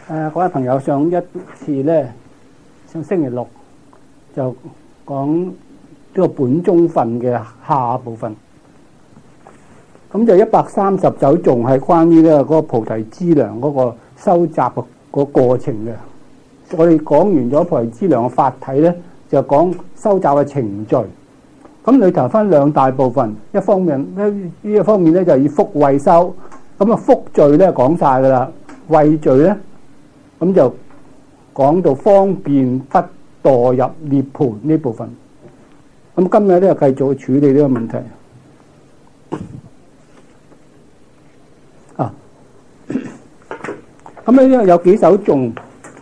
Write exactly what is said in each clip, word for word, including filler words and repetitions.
誒，各位朋友，上一次咧，上星期六就講呢個本宗訓嘅下部分，咁就一百三十首頌係關於咧嗰個菩提資糧嗰個收集嘅個過程嘅。我哋講完咗菩提資糧嘅法體咧，就講收集嘅程序。咁裏頭分兩大部分，一方面咧呢一方面咧就以福慧收，咁啊福序咧講晒噶啦，慧序咧。咁就講到方便不墮入涅槃呢部分。咁今日咧繼續去處理呢個問題。啊，咁咧有幾首頌，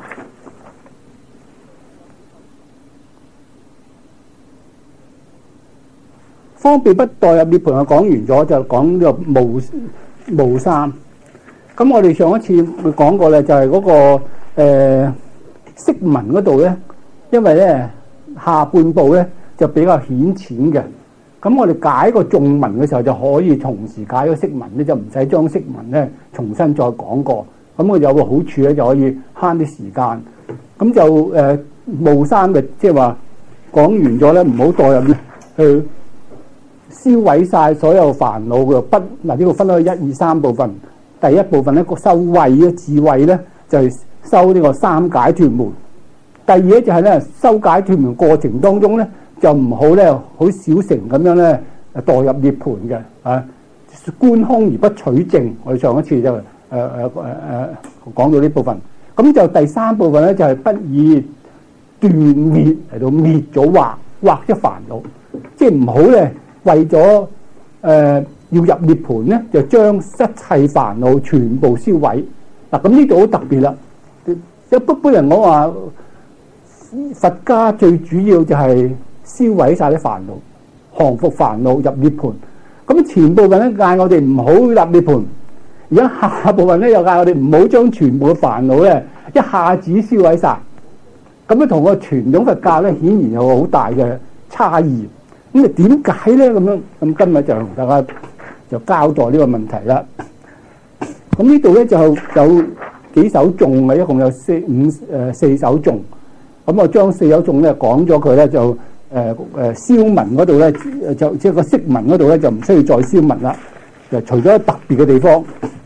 方便不墮入涅槃啊，講完咗就講呢個無無三。咁我哋上一次會講過咧，就係嗰個誒釋文嗰度咧，因為咧下半部咧就比較顯淺嘅，咁我哋解個頌文嘅時候就可以同時解個釋文咧，就唔使將釋文咧重新再講過。咁我有個好處咧，就可以慳啲時間。咁就誒無三嘅，即係話講完咗咧，唔好墮入去燒毀晒所有煩惱嘅不嗱，呢個分開一二三部分。第一部分咧個修慧嘅智慧咧就係、是、修呢個三解脫門。第二咧就係咧修解脫門過程當中咧就唔好咧好小乘咁樣咧墮入涅槃嘅啊，觀空而不取正。我哋上一次就誒誒誒誒講到呢部分。咁就第三部分咧就係、是、不以斷滅嚟到滅咗惑惑咗煩惱，即係唔好咧為咗誒。呃要入涅槃咧，就將一切煩惱全部燒毀。嗱，咁呢度好特別啦。一般人講話佛家最主要就係燒毀晒啲煩惱，降伏煩惱入涅槃。咁前部分咧嗌我哋唔好入涅槃，而家下部分咧又嗌我哋唔好將全部嘅煩惱咧一下子燒毀晒。咁樣同個傳統佛教咧顯然有好大嘅差異。咁啊點解咧咁樣？咁今日就同大家就交代呢個問題啦。咁呢度咧就有幾首頌嘅，一共有四五誒四首頌。咁我將四首頌咧講咗佢咧，就誒誒消文嗰度咧，就即係個釋文嗰度咧就唔需要再消文啦。就除咗特別嘅地方，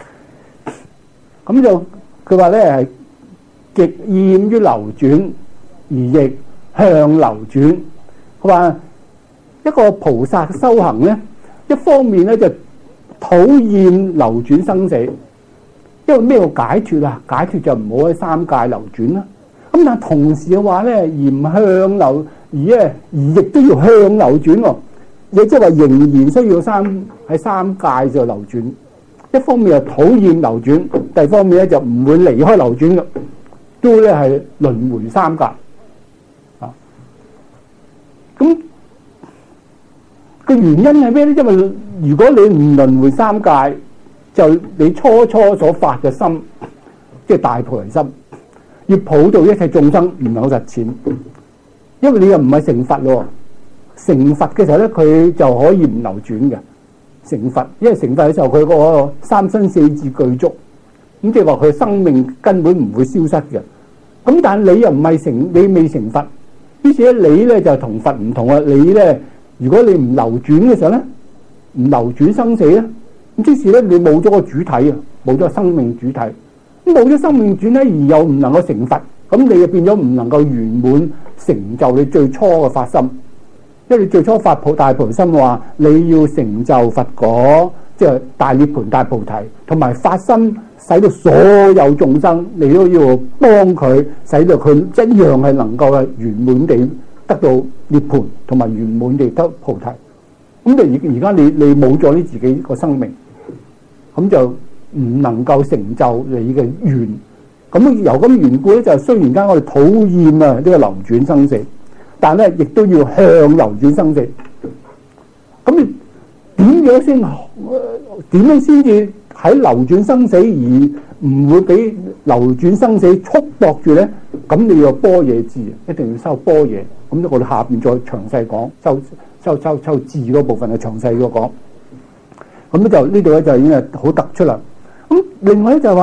咁就佢話咧係極厭於流轉，而亦向流轉。佢話一個菩薩嘅修行咧，一方面咧就討厭流轉生死，因為咩叫解脫啊？解脫就唔好喺三界流轉啦。咁但係同時嘅話咧，而唔向流，而咧而亦都要向流轉喎。亦即係話仍然需要三喺三界就流轉。一方面係討厭流轉，第二方面咧就唔會離開流轉嘅，都咧係輪迴三界啊。咁個原因係咩咧？因為如果你唔輪迴三界，就你初初所發嘅心，即係大菩提心，要普度一切眾生，唔能夠實踐。因為你又唔係成佛咯，成佛嘅時候咧，佢就可以唔流轉嘅。成佛，因為成佛嘅時候，佢個三身四智具足，咁即係話佢生命根本唔會消失嘅。咁但係你又唔係成，你未成佛，於是咧你咧就同佛唔同啊！你咧。如果你唔流轉嘅時候咧，唔流轉生死咧，咁即是咧你冇咗個主體啊，冇咗生命主體。咁冇咗生命主體而又唔能夠成佛，咁你就變咗唔能夠圓滿成就你最初嘅發心。因為你最初發菩大菩提心話，你要成就佛果，即係大涅槃大菩提，同埋發心使到所有眾生，你都要幫佢，使到佢一樣係能夠係圓滿地得到涅槃，同埋圓滿地得菩提。咁你而而家你你冇咗你自己個生命，咁就唔能夠成就你嘅願。咁由咁緣故咧，就雖然間我哋討厭啊呢個流轉生死，但咧亦都要向流轉生死。咁你點樣先點樣先至喺流轉生死而唔會俾流轉生死束縛住咧？咁你要般若智，一定要修般若。咁我哋下邊再詳細講，修修修修智嗰部分係詳細嘅講。咁咧就呢度咧就已經係好突出啦。咁另外咧就話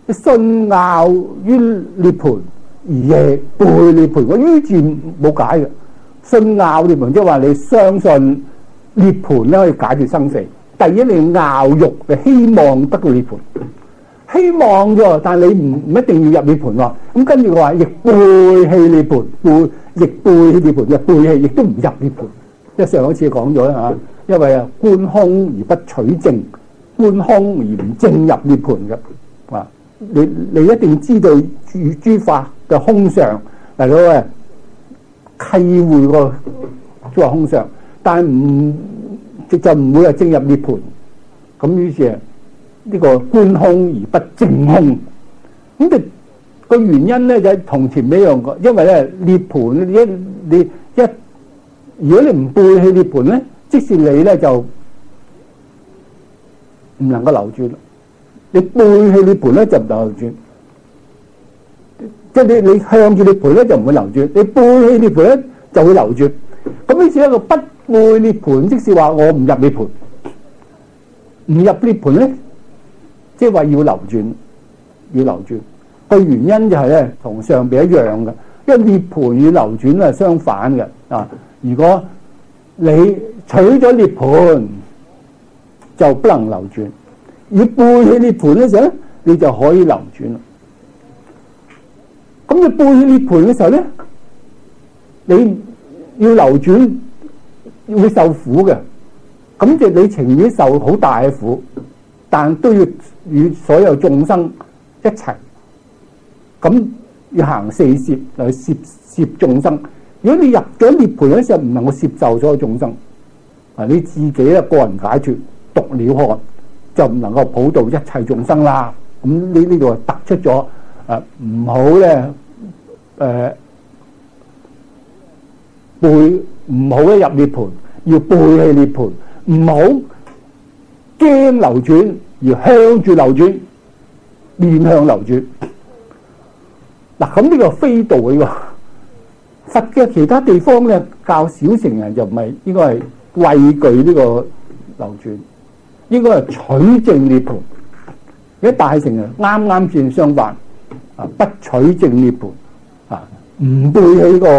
信拗於涅槃，而亦背涅槃。個於字冇解嘅，信拗涅槃即係話你相信涅槃咧可以解決生死。第一你拗欲，你希望得到涅槃，希望啫，但係你唔唔一定要入涅槃喎。咁跟住佢話亦背棄涅槃，背亦背棄涅槃嘅背棄，亦都唔入涅槃。即係上一次講咗啦嚇，因為啊觀空而不取正，觀空而唔正入涅槃嘅。啊，你你一定知道諸諸法嘅空相嚟到嘅契會個諸法空相，但係唔就就唔會係正入涅槃。咁於是呢個觀空而不正空，咁就個原因咧就同前面一樣個，因為咧涅槃一你一如果你唔背棄涅槃咧，即使你咧就唔能夠流轉，你背棄涅槃咧就唔能夠流轉，即係你你向住涅槃咧就唔會流轉，你背棄涅槃咧就會流轉。咁於是一個不背涅槃，即是話我唔入涅槃，唔入涅槃咧，即係話要流轉，要流轉。個原因就係咧同上邊一樣嘅，因為涅槃與流轉係相反嘅啊。如果你取咗涅槃，就不能流轉；而背棄涅槃嘅時候咧，你就可以流轉啦。咁你背棄涅槃嘅時候咧，你要流轉會受苦嘅，咁就你情願受好大嘅苦，但都要與所有眾生一齊，咁要行四攝嚟攝攝眾生。如果你入咗涅槃嗰時候唔能夠攝受所有眾生，啊你自己咧個人解脫獨了漢，就唔能夠普渡一切眾生啦。咁呢呢度突出咗誒唔好咧誒背唔好咧入涅槃，要背棄涅槃，唔好驚流轉，而向住流轉，面向流轉。嗱咁呢個非道嘅喎。佛嘅其他地方咧教小乘人就唔係應該係畏懼呢個流轉，應該係取正涅槃。而家大乘人啱啱轉相反，啊不取正涅槃，啊唔背棄個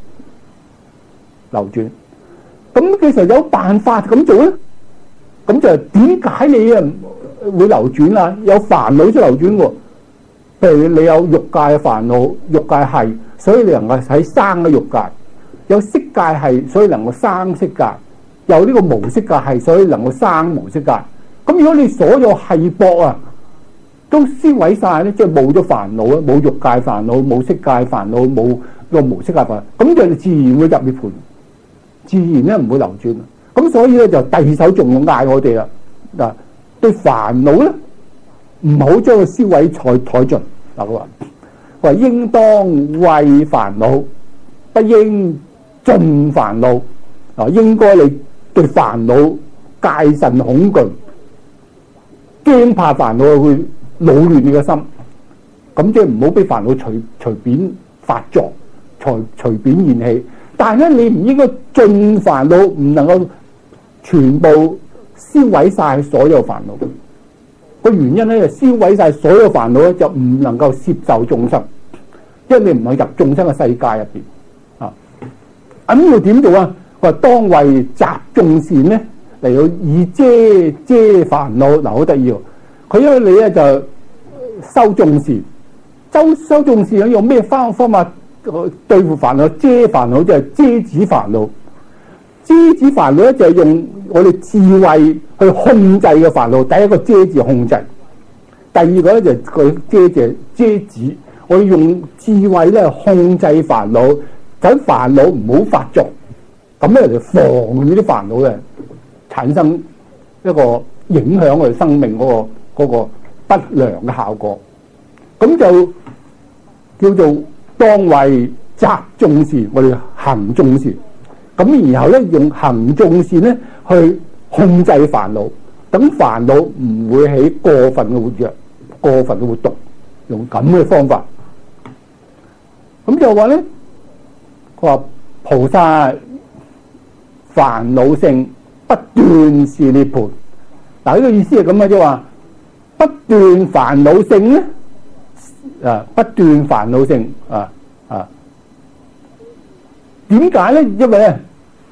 流轉。咁其實有辦法咁做咧，咁就點解你啊會流轉啊？有煩惱先流轉喎。譬如你有欲界嘅煩惱，欲界係，所以你能夠喺生嘅欲界；有色界係，所以能夠生色界；有呢個無色界係，所以能夠生無色界。咁如果你所有係薄啊，都燒毀晒咧，即係冇咗煩惱啊，冇欲界煩惱，冇色界煩惱，冇個無色界煩惱，咁就自然會入涅槃，自然咧唔會流轉。咁所以咧就第二首仲嗌我哋啦，嗱對煩惱咧唔好將佢燒毀殆殆盡。嗱佢話，佢話應當畏煩惱，不應盡煩惱。啊，應該你對煩惱戒慎恐懼，驚怕煩惱會擾亂你嘅心。咁即係唔好俾煩惱隨隨便發作，隨隨便現起。但係咧，你唔應該盡煩惱，唔能夠全部燒毀晒所有煩惱。個原因咧，就燒毀晒所有煩惱咧，就唔能夠攝受眾生，因為你唔係入眾生嘅世界入邊啊。咁要點做啊？佢話當為集眾善咧，嚟到以遮遮煩惱。嗱，好得意喎！佢因為你咧就修眾善，修修眾善用咩方方法對付煩惱？遮煩惱就係遮止煩惱。遮止煩惱咧就係用我哋智慧去控制嘅煩惱。第一個遮字控制，第二個咧就佢遮就遮止。我哋用智慧咧控制煩惱，等煩惱唔好發作，咁咧就防呢啲煩惱咧產生一個影響我哋生命嗰個嗰個不良嘅效果。咁就叫做當為集眾善，我哋行眾善。咁然後咧用行眾善咧去控制煩惱，等煩惱唔會起過分嘅活躍、過分嘅活動，用咁嘅方法。咁就話咧，佢話菩薩煩惱性不斷是涅槃。嗱，呢個意思係咁嘅，即係話不斷煩惱性咧啊不斷煩惱性啊啊。點解咧？因為咧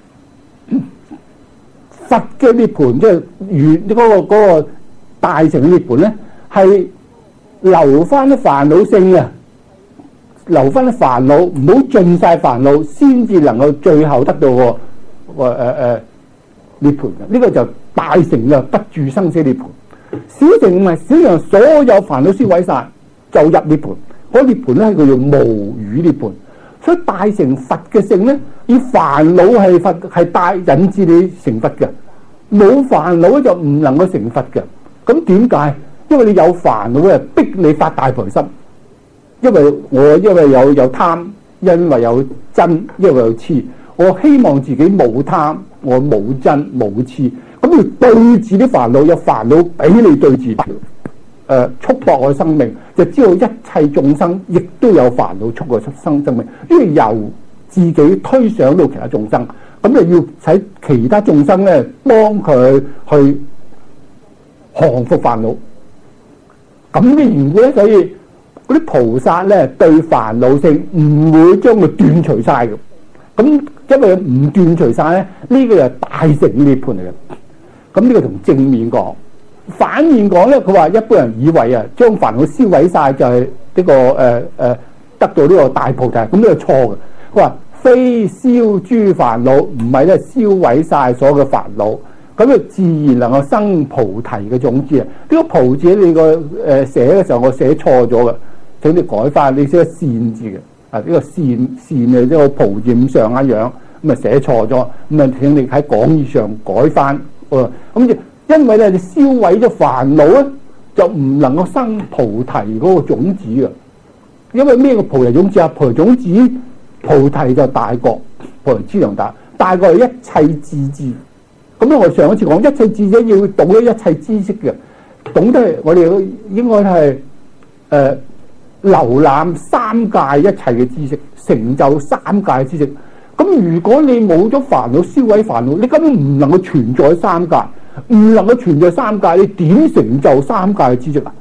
佛嘅涅槃即係圓嗰個嗰個大乘嘅涅槃咧，係留翻啲煩惱性啊，留翻啲煩惱，唔好盡晒煩惱，先至能夠最後得到個個誒誒涅槃嘅。呢個就大乘嘅不住生死涅槃。小乘唔係，小乘所有煩惱燒毀晒就入涅槃。嗰涅槃咧係叫做無餘涅槃。所以大乘佛嘅性咧，以煩惱係佛係帶引致你成佛嘅，冇煩惱咧就唔能夠成佛嘅。咁點解？因為你有煩惱咧，逼你發大菩提心。因為我因為有有貪，因為有瞋，因為有痴。我希望自己冇貪，我冇瞋冇痴。咁要對治啲煩惱，有煩惱俾你對治。誒束縛我生命，就知道一切眾生亦都有煩惱束縛出生生命，因為由自己推想到其他眾生，咁就要使其他眾生咧幫佢去降服煩惱。咁嘅緣故咧，所以嗰啲菩薩咧對煩惱性唔會將佢斷除晒嘅。咁因為唔斷除晒咧，呢個就係大乘涅槃嚟嘅。咁呢個同正面講。反面講咧，佢話一般人以為啊，將煩惱燒毀晒就係呢、這個誒誒、呃呃、得到呢個大菩提，咁呢個錯嘅。佢話非燒諸煩惱，唔係咧燒毀晒所有嘅煩惱，咁就自然能夠生菩提嘅種子啊！呢、這個菩字你個誒、呃、寫嘅時候我寫錯咗嘅，請你改翻，你寫個善字嘅啊，呢、這個善善嘅呢個菩字咁上一樣，咁啊寫錯咗，咁啊請你喺講義上改翻，咁、嗯、就。因為咧，你燒毀咗煩惱咧，就唔能夠生菩提嗰個種子嘅。因為咩個菩提種子啊？菩提種子，菩提就大覺，菩提資糧大，大覺係一切智智。咁咧，我上一次講一切智者要懂得一切知識嘅，懂得我哋應該係誒瀏覽三界一切嘅知識，成就三界嘅知識。咁如果你冇咗煩惱，燒毀煩惱，你根本唔能夠存在三界。唔能夠存在三界，你點成就三界嘅知識啊？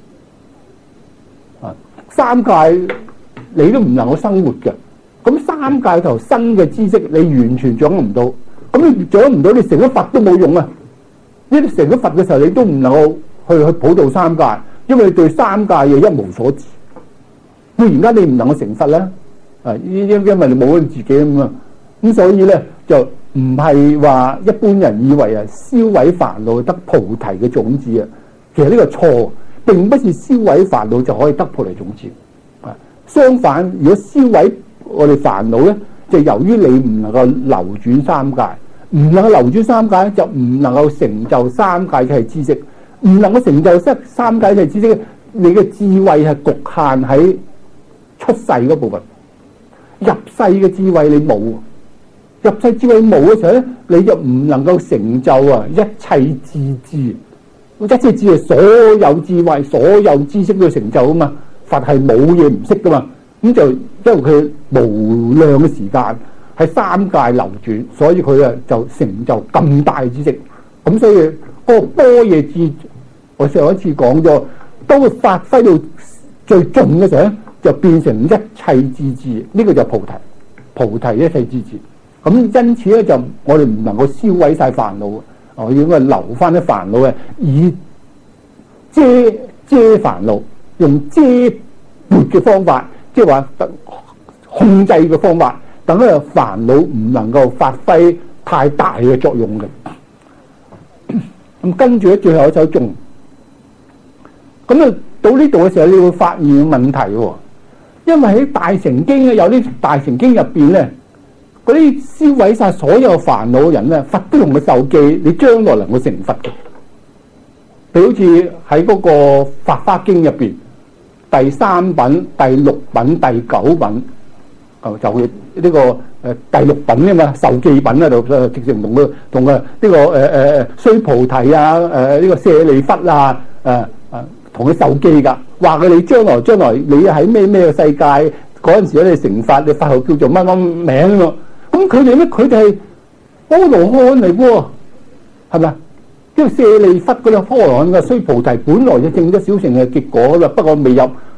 啊，三界你都唔能夠生活嘅。咁三界頭新嘅知識，你完全掌握唔到。咁你掌握唔到，你成咗佛都冇用啊！呢啲成咗佛嘅時候，你都唔能夠去去普渡三界，因為你對三界嘢一無所知。咁而家你唔能夠成佛咧，啊，因因為你冇咗自己咁啊，咁所以咧就。唔係話一般人以為啊，燒毀煩惱得菩提嘅種子啊，其實呢個錯，並不是燒毀煩惱就可以得菩提種子。啊，相反，如果燒毀我哋煩惱咧，就由於你唔能夠流轉三界，唔能夠流轉三界，就唔能夠成就三界嘅知識，唔能夠成就三三界嘅知識，你嘅智慧係局限喺出世嗰部分，入世嘅智慧你冇。入世智慧冇嘅時候咧，你就唔能夠成就啊一切智智，一切智係所有智慧、所有知識都成就啊嘛。佛係冇嘢唔識噶嘛，咁就因為佢無量嘅時間喺三界流轉，所以佢啊就成就咁大嘅知識。咁所以嗰個般若智，我上一次講咗，當佢發揮到最盡嘅時候咧，就變成一切智智，呢、這個就菩提，菩提一切智智。咁因此咧，就我哋唔能夠燒毀晒煩惱，我應該留翻啲煩惱嘅，以遮遮煩惱，用遮撥嘅方法，即係話控制嘅方法，等咧煩惱唔能夠發揮太大嘅作用嘅。咁跟住咧，最後一首頌，咁啊到呢度嘅時候，你會發現問題喎，因為喺大乘經咧，有啲大乘經入邊咧。嗰啲燒毀晒所有煩惱嘅人咧，佛都同佢受記，你將來能夠成佛嘅。譬如好似喺嗰個《法華經》入邊，第三品、第六品、第九品，就就呢、這個誒、呃、第六品啊嘛，受記品喺度，直接同佢同啊呢個誒誒誒須菩提啊，誒、呃、呢、這個舍利弗啊，誒誒同佢受記噶，話佢你將來將來你喺咩咩嘅世界嗰陣時咧，你成佛，你佛號叫做乜乜名咯。咁佢哋咧，佢哋係阿羅漢嚟喎，係咪啊？因為舍利弗嗰啲阿羅漢嘅須菩提，本來就證咗小乘嘅結果啦，不過未入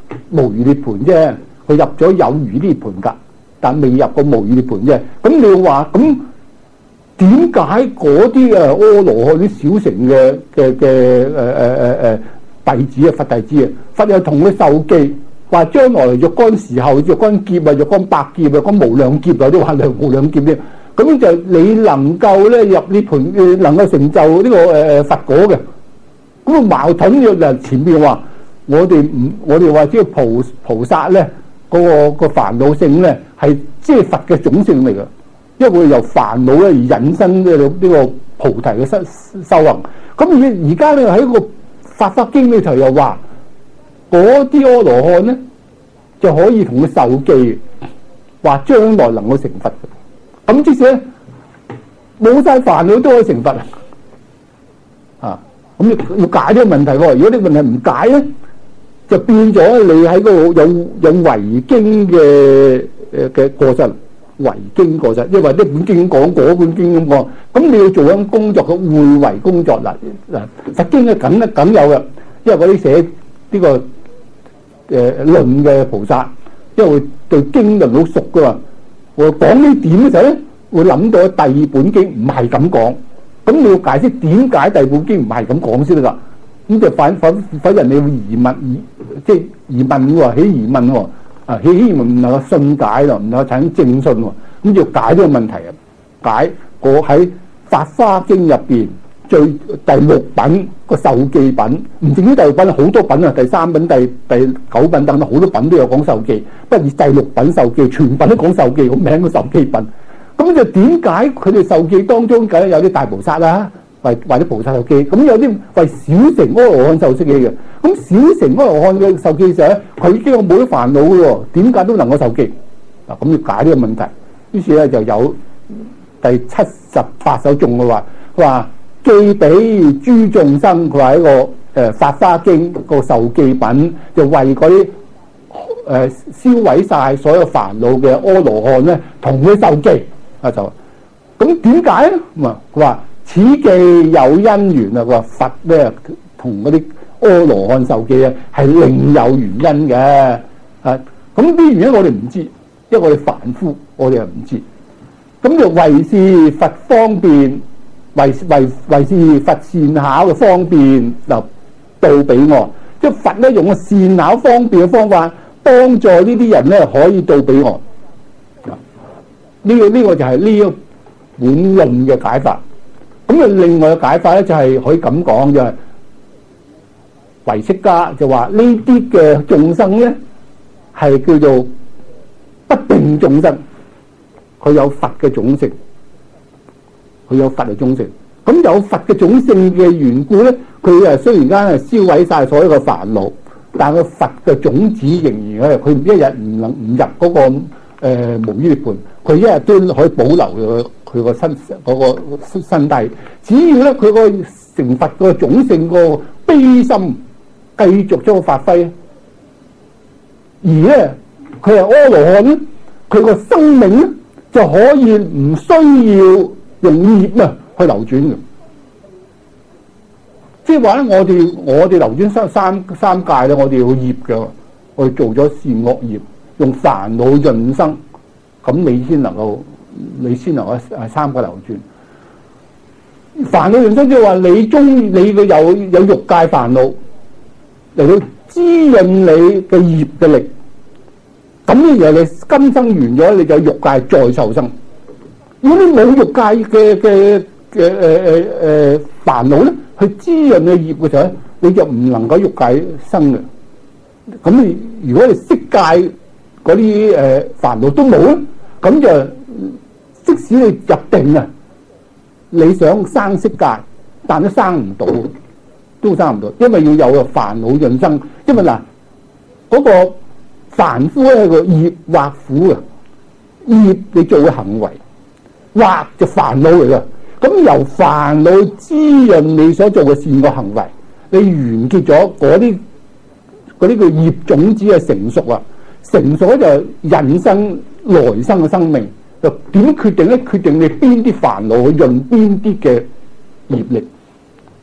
無餘涅槃啫，佢入咗有餘涅槃㗎，但未入過無餘涅槃啫。咁你話咁點解嗰啲啊阿羅漢啲小乘嘅嘅嘅誒誒誒誒弟子啊佛弟子啊，佛又同佢受記，話將來若干時候、若干劫啊、若干百劫啊、若干無量劫啊，都話量無量劫啫。咁就你能夠咧入涅槃，能夠成就呢個誒誒佛果嘅，咁啊矛盾嘅就前面話我哋唔，我哋話即係菩菩薩咧嗰個個煩惱性咧係即係佛嘅種性嚟嘅，因為佢由煩惱咧而引申呢呢個菩提嘅修修行。咁而而家咧喺個法華經裏頭又話嗰啲阿羅漢咧就可以同佢受記，話將來能夠成佛。咁即使咧冇晒煩惱都可以成佛啊！咁要要解呢個問題喎。如果呢個問題唔解咧，就變咗你喺嗰度有有違經嘅誒嘅過失，違經過失，因為呢本經講嗰本經咁講，咁你要做緊工作嘅會違工作啦。嗱，佛經咧梗咧梗有嘅，因為嗰啲寫呢個誒論嘅菩薩，因為佢對經論好熟噶嘛。我講呢點嘅時候咧，會諗到第二本經唔係咁講，咁你要解釋點解第二本經唔係咁講先得㗎？咁就反反反人你會疑問，疑即係疑問喎，起疑問喎，啊起疑問唔能夠信解咯，唔能夠產生正信喎，咁要解呢個問題啊！解我喺《法華經》入邊最第六品個受記品，唔止呢第六品，好多品啊，第三品、第第九品等等好多品都有講受記，不過以第六品受記，全品都講受記，個名叫受記品。咁就點解佢哋受記當中梗係有啲大菩薩啦，為為啲菩薩受記，咁有啲為小乘阿羅漢受記嘅。咁小乘阿羅漢嘅受記者，佢已經冇咗煩惱嘅喎，點解都能夠受記？嗱，咁要解呢個問題。於是咧就有第七十八首頌嘅話，佢話記俾諸眾生，佢話一個誒《法華經》個受記品，就為嗰啲誒燒毀晒所有煩惱嘅阿羅漢咧，同佢受記啊就咁點解咧？咁啊，佢話此記有因緣啊，佢話佛咧同嗰啲阿羅漢受記咧係另有原因嘅啊。咁啲原因我哋唔知，因為我哋凡夫，我哋又唔知。咁就為是佛方便。為為為是佛善巧嘅方便，就到彼岸。即係佛咧用個善巧方便嘅方法，幫助呢啲人咧可以到彼岸。呢個呢個就係呢一本論嘅解法。咁啊，另外嘅解法咧就係可以咁講嘅，唯識家就話呢啲嘅眾生咧係叫做不定眾生，佢有佛嘅種性。佢有佛嘅種性，咁有佛嘅種性嘅緣故咧，佢誒雖然間係燒毀晒所有嘅煩惱，但係個佛嘅種子仍然咧，佢一日唔能唔入嗰、那個誒、呃、無餘涅槃，佢一日都可以保留佢佢個身嗰、那個身體。只要咧佢個成佛個種性個悲心繼續將佢發揮，而咧佢係阿羅漢咧，佢個生命咧就可以唔需要用業啊去流轉嘅，即係話咧，我哋我哋流轉三三三界咧，我哋要業嘅，我哋做咗善惡業，用煩惱潤生，咁你先能夠，你先能夠係三界流轉。煩惱潤生即係話你中你嘅有有欲界煩惱嚟到滋潤你嘅業嘅力，咁然後你今生完咗，你就欲界再受生。如果你冇欲界嘅嘅嘅誒誒誒煩惱咧，去滋潤你業嘅時候咧，你就唔能夠欲界生嘅。咁你如果你色界嗰啲誒煩惱都冇咧，咁就即使你入定啊，你想生色界，但都生唔到，都生唔到，因為要有個煩惱潤生。因為嗱，嗰個凡夫咧係個業惑苦啊，業你做嘅行為。惑就煩惱嚟㗎，咁由煩惱滋潤你所做嘅善惡行為，你完結咗嗰啲嗰啲叫業種子嘅成熟啊，成熟咧就引生來生嘅生命，就點決定咧？決定你邊啲煩惱去潤邊啲嘅業力啊？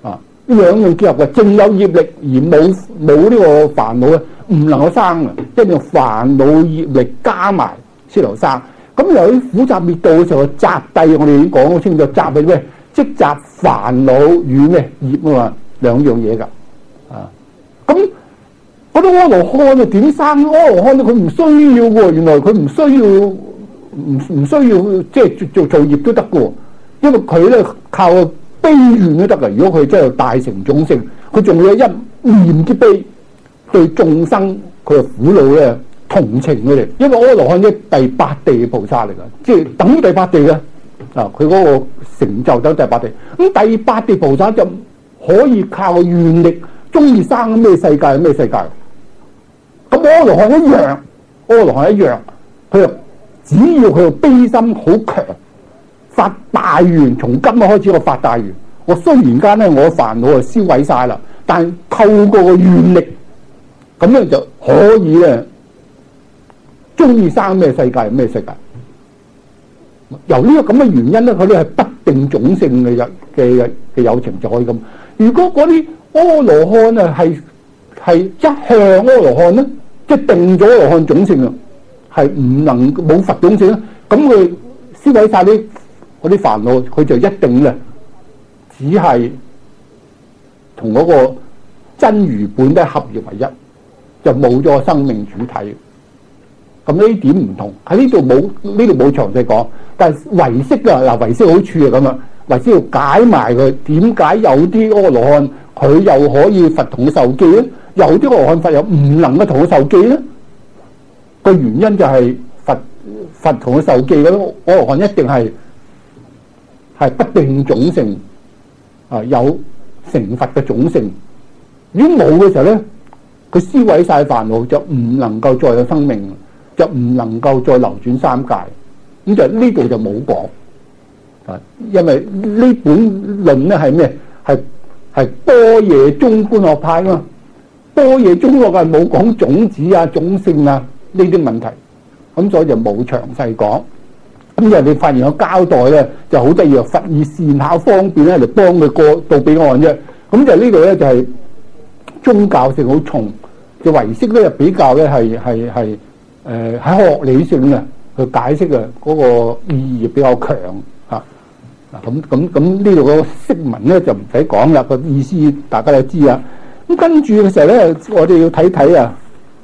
兩樣結合嘅，淨有業力而冇冇呢個煩惱咧，唔能夠生嘅，一定要煩惱業力加埋先能生。咁由於苦集滅道嘅時候，集諦我哋已經講好清楚，集係咩？即集煩惱與咩業啊嘛，兩樣嘢㗎。啊，咁嗰啲阿羅漢啊點生？阿羅漢佢唔需要喎，原來佢唔需要，唔唔需要即係做做業都得嘅喎，因為佢咧靠悲願都得㗎。如果佢真係大成種性，佢仲會有一念之悲對眾生佢嘅苦惱咧同情佢哋，因為阿羅漢即係第八地嘅菩薩嚟㗎，即係等於第八地嘅啊，佢嗰個成就等第八地。咁第八地菩薩就可以靠願力，中意生咩世界咩世界。咁阿羅漢一樣，阿羅漢一樣，佢就只要佢嘅悲心好強，發大願，從今開始我發大願。我雖然間咧我煩惱啊消毀晒啦，但透過個願力，咁樣就可以咧中意生咩世界咩世界。由呢個咁嘅原因咧，佢哋係不定種性嘅有嘅嘅有情就可以咁。如果嗰啲阿羅漢啊係係一向阿羅漢咧，即係定咗阿羅漢種性啊，係唔能冇佛種性咧，咁佢消毀晒啲嗰啲煩惱，佢就一定咧只係同嗰個真如本都合而為一，就冇咗生命主體。咁呢點唔同喺呢度冇呢度冇詳細講，但係唯識啊嗱，唯識好處啊咁啊，唯識要解埋佢點解有啲阿羅漢佢又可以佛同佢受記咧，有啲阿羅漢佛又唔能夠同佢受記咧？個原因就係佛佛同佢受記嗰啲阿羅漢一定係係不定種性啊，有成佛嘅種性。如果冇嘅時候咧，佢消毀晒煩惱，就唔能夠再有生命。就唔能夠再流轉三界，咁就呢度就冇講啊，因為呢本論咧係咩？係係般若中觀學派啊嘛，般若中觀係冇講種子啊、種性啊呢啲問題，咁所以就冇詳細講。咁人哋發現個交代咧就好得意，佛以善巧方便咧嚟幫佢過到彼岸啫。咁就呢度咧就係宗教性好重，就唯識咧比較咧係係係。誒喺學理性嘅去解釋嘅嗰個意義比較強嚇嗱，咁咁咁呢度個釋文咧就唔使講啦，個意思大家都知啦。咁跟住嘅時候咧，我哋要睇睇啊，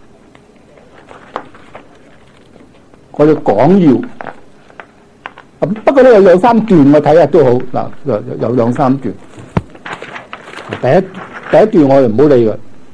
我哋講要咁，不過咧有兩三段我睇下都好嗱，有有兩三段。第一第一段我哋唔好理嘅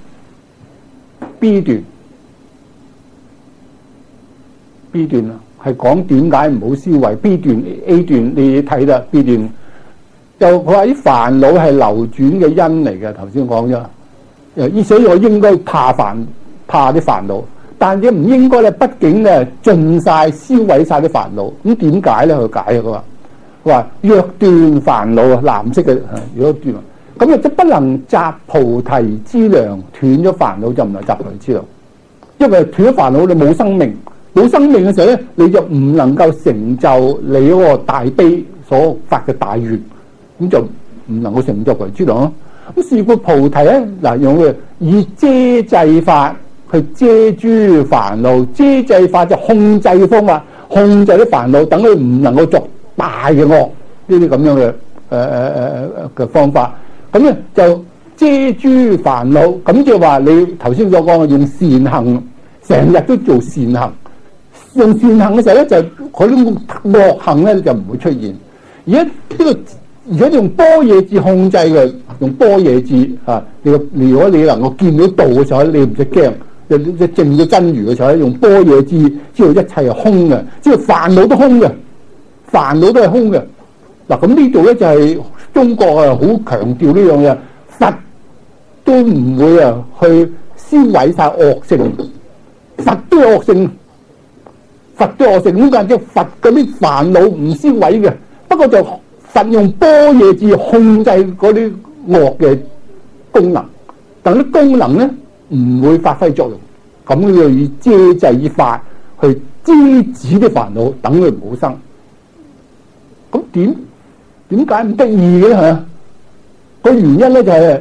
B 段。B 段啊，係講點解唔好燒毀。B 段 A 段你睇啦 ，B 段就佢話啲煩惱係流轉嘅因嚟嘅。頭先講咗，所以我應該怕煩怕啲煩惱，但係唔應該咧，畢竟咧盡晒燒毀晒啲煩惱。咁點解咧？佢解啊，佢話佢話若斷煩惱啊，藍色嘅如果斷，咁啊即不能集菩提資糧，斷咗煩惱就唔係集菩提資糧，因為斷咗煩惱你冇生命。冇生命嘅時候咧，你就唔能夠成就你嗰個大悲所發嘅大願，咁就唔能夠成就菩提資糧咯。咁是故菩提咧，嗱用嘅以遮滯法去遮諸煩惱，遮滯法就控制嘅方法，控制啲煩惱，等佢唔能夠作大嘅惡，呢啲咁樣嘅誒誒誒誒嘅方法。咁咧就遮諸煩惱，咁就話你頭先所講嘅用善行，成日都做善行。用善行嘅時候咧，就佢啲惡行咧就唔會出現。而家呢個而家用般若智控制嘅，用般若智啊，你如果你能夠見到道嘅時候，你唔使驚。就即證到真如嘅時候，用般若智知道一切係空嘅，知道煩惱都空嘅，煩惱都係空嘅。嗱咁呢度咧就係中國啊，好強調呢樣嘢，佛都唔會啊去燒毀晒惡性，佛都有惡性。佛都惡性，點解？即係佛嗰啲煩惱唔燒毀嘅，不過就佛用般若智控制嗰啲惡嘅功能，但啲功能咧唔會發揮作用，咁就以遮滯法去遮止啲煩惱，等佢唔好生。咁點點解唔得意嘅咧？嚇， 個原因咧就係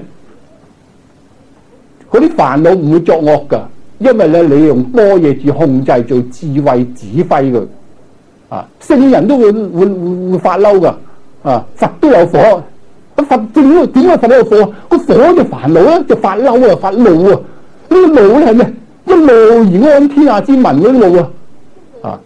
嗰啲煩惱唔會作惡㗎，因為咧你用般若智控制做智慧指揮佢。啊，聖人都會會會會發嬲㗎。啊，佛都有火，咁佛點點解佛都有火？個火就煩惱啦，就發嬲啊，發怒啊。呢個怒咧係咩？一怒而安天下之民嗰啲怒啊！啊，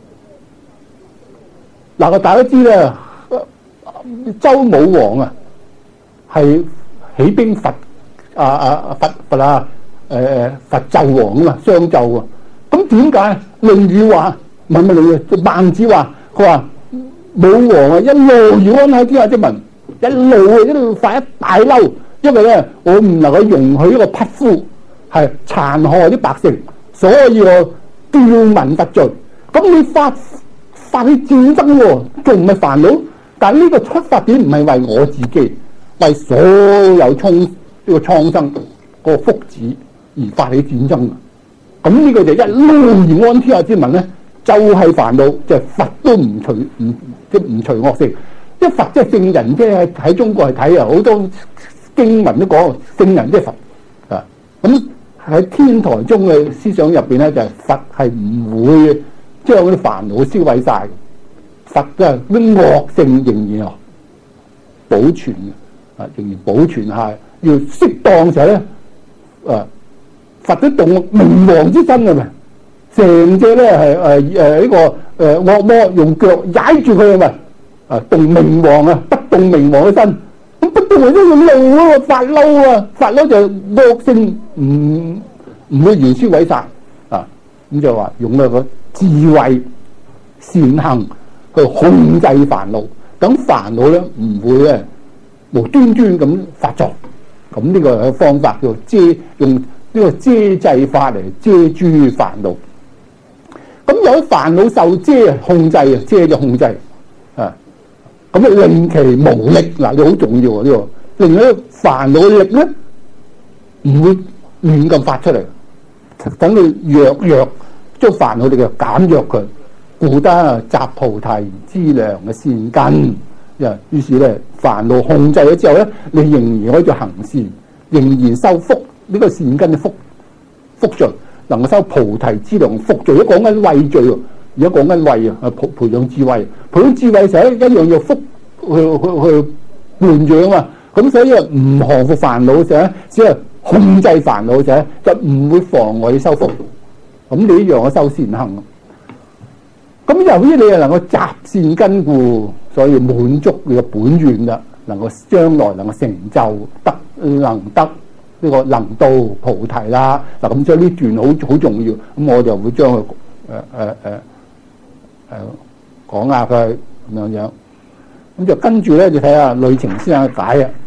嗱，我大家知咧，周武王啊，係起兵伐啊啊伐伐啊誒伐紂王啊嘛，商紂啊。咁點解？論語話，唔係唔係論語，孟子話，佢話武王啊，一怒而安喺天下之民，一怒啊，一路發一大嬲，因為咧我唔能夠容許一個匹夫係殘害啲百姓，所以我吊民得罪。咁你發發起戰爭喎，仲唔係煩惱？但係呢個出發點唔係為我自己，為所有蒼呢個蒼生個福祉而發起戰爭。咁呢個就一怒而安天下之民咧，就係煩惱，就係佛都唔除唔即唔除惡性。即係佛即係聖人，即係喺中國係睇啊，好多經文都講聖人即係佛啊。咁喺天台宗嘅思想入邊咧，就係佛係唔會將嗰啲煩惱燒毀晒，佛嘅啲惡性仍然啊保存嘅，啊仍然保存下，要適當時候咧，啊佛都動明王之身係咪？成隻咧係誒誒呢個誒惡魔用腳踩住佢係咪？啊動明王啊，不動明王嘅身，咁不動為咗個怒啊，發嬲啊，發嬲就惡性唔唔會完全毀殺啊，咁就話用一個智慧善行去控制煩惱，等煩惱咧唔會咧無端端咁發作。咁呢個係方法叫遮，用呢個遮制法嚟遮住煩惱。咁有啲煩惱受遮控制啊，遮就控制啊。咁啊令其無力嗱，你好重要啊呢個，令到煩惱嘅力咧唔會亂咁發出嚟，等佢弱弱，將煩惱力就減弱佢。故得集菩提資糧嘅善根，於是咧煩惱控制咗之後咧，你仍然可以做行善，仍然收福呢、這個善根嘅福福罪，能夠收菩提資糧福罪。如果講緊慧罪喎，而家講緊慧啊，培培養智慧，培養智慧嘅時候一樣要福去去去培養啊嘛。咁所以唔降伏煩惱嘅時候，只係控制煩惱嘅時候，就唔會妨礙你收福。咁你一樣可修善行。咁由於你又能夠集善根故，所以滿足你嘅本願啦，能夠將來能夠成就得能得呢個能到菩提啦。嗱，咁所以呢段好好重要，咁我就會將佢誒誒誒誒講下佢咁樣樣。咁就跟住咧，就睇下呂澄先生嘅解啊。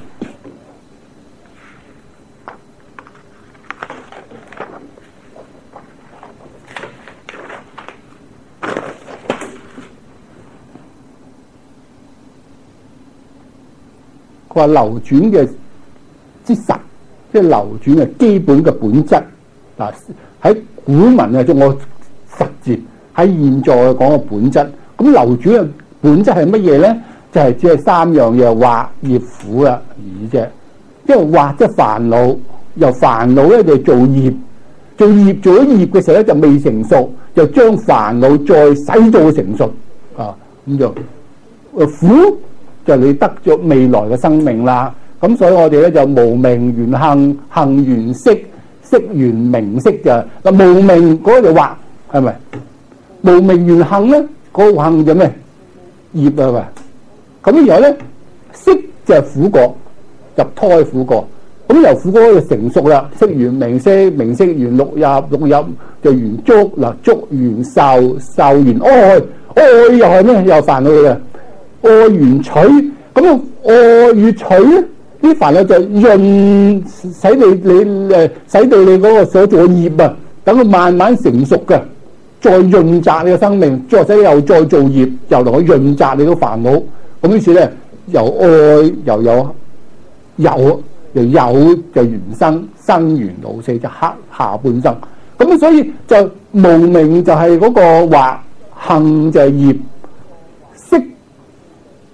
佢話流轉嘅之實，即係流轉嘅基本嘅本質。嗱，喺古文啊，中我實字喺現在講個本質。咁流轉嘅本質係乜嘢咧？就係、是、只係三樣嘢：惑、業、苦啊而已啫。即係惑即係煩惱，由煩惱咧就做業，做業做咗業嘅時候咧就未成熟，就將煩惱再使到成熟啊，咁就誒苦。就你得咗未來嘅生命啦，咁所以我哋咧就無明緣行，行緣識，識緣名色就嗱無明嗰度惑係咪？無明緣行咧，嗰、那個行就咩？業啊嘛。咁然後咧識就係苦果，入胎苦果。咁由苦果就成熟啦，識緣名色，名色緣六入，六入就緣觸嗱，觸緣受，受緣愛，愛又係咩？又煩惱嘅。愛緣取，咁啊愛與取咧，啲煩惱就潤使你你誒，使到你嗰個所做嘅業啊，等佢慢慢成熟嘅，再潤澤你嘅生命，再使又再做業，又能夠潤澤你嘅煩惱。咁於是咧，由愛又有有又有就緣生，生緣老死就黑下半生。咁所以就無明就係嗰個惑，行就係業。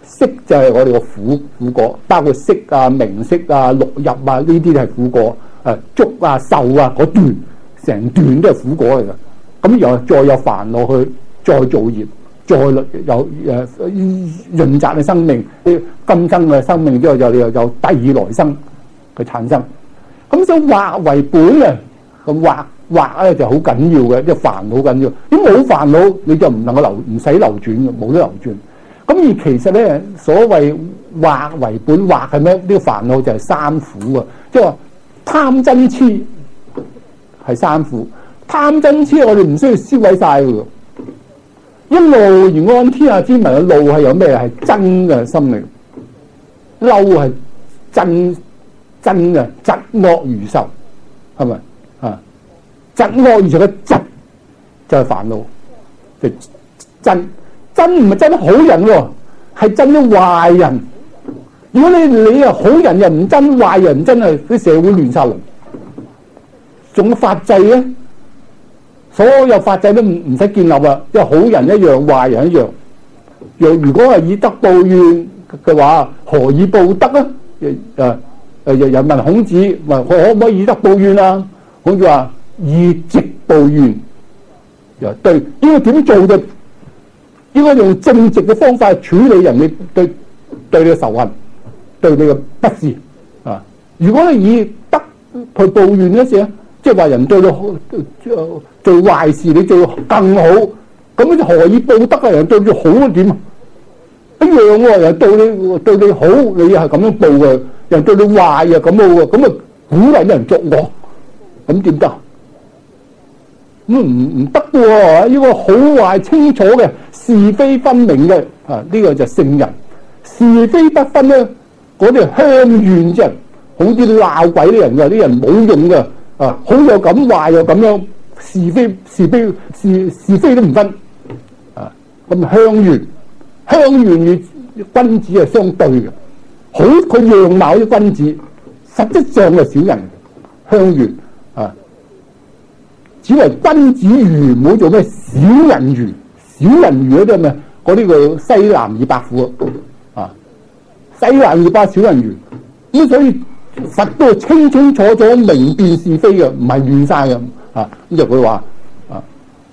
色就係我哋個苦苦果，包括色啊、名色啊、六入啊呢啲都係苦果。誒觸啊、受啊嗰段成段都係苦果嚟㗎。咁又再有煩惱去再造業，再有誒潤澤嘅生命，啲今生嘅生命之後就又有第二來生嘅產生。咁所以惑為本嘅，咁惑惑咧就好緊要嘅，即係煩惱緊要。如果冇煩惱，你就唔能夠流，唔使流轉嘅，冇得流轉。咁而其實咧，所謂惑為本，惑係咩？呢個煩惱就係三苦啊，即係話貪嗔痴係三苦。貪嗔痴我哋唔需要燒毀晒嘅，一怒而安天下之民嘅怒係有咩？係真嘅心靈，嬲係真真嘅，嫉惡如仇，係咪啊？嫉惡如仇嘅嫉就係煩惱，就真真唔係真好人喎，係真啲壞人。如果你你啊好人又唔真，壞人真係啲社會亂晒龍。仲有法制咧，所有法制都唔唔使建立啊，即係好人一樣，壞人一樣。若如果係以德報怨嘅話，何以報德啊？誒誒誒，有人問孔子話：可唔可以以德報怨啊？孔子話：以直報怨。又對，應該點做就應該用正直嘅方法處理人哋對對你嘅仇恨，對你嘅不是啊。如果你以德去報怨嗰時咧，即係話人對你做壞事，你做更好，咁就何以報德啊？人對你好點啊？一樣喎，人對你對你好，你又係咁樣報嘅；人對你壞又咁報嘅，咁啊鼓勵人作惡，咁點得？咁唔唔得嘅喎，呢個好壞清楚嘅，是非分明嘅啊！呢、這個就聖人，是非不分咧，嗰啲係鄉怨之人，好啲鬧鬼啲人嘅，啲人冇用嘅啊，好又咁，壞又咁樣，是非是非是是非都唔分啊！咁鄉怨，鄉怨與君子係相對嘅，好佢樣貌啲君子，實質上係小人，鄉怨啊！只為君子愚，唔好做咩小人愚。小人愚嗰啲係咩？嗰啲叫西南二百虎啊！西南二百小人愚，咁所以佛都清清楚楚明辨是非嘅，唔係亂晒嘅啊！咁就佢話啊，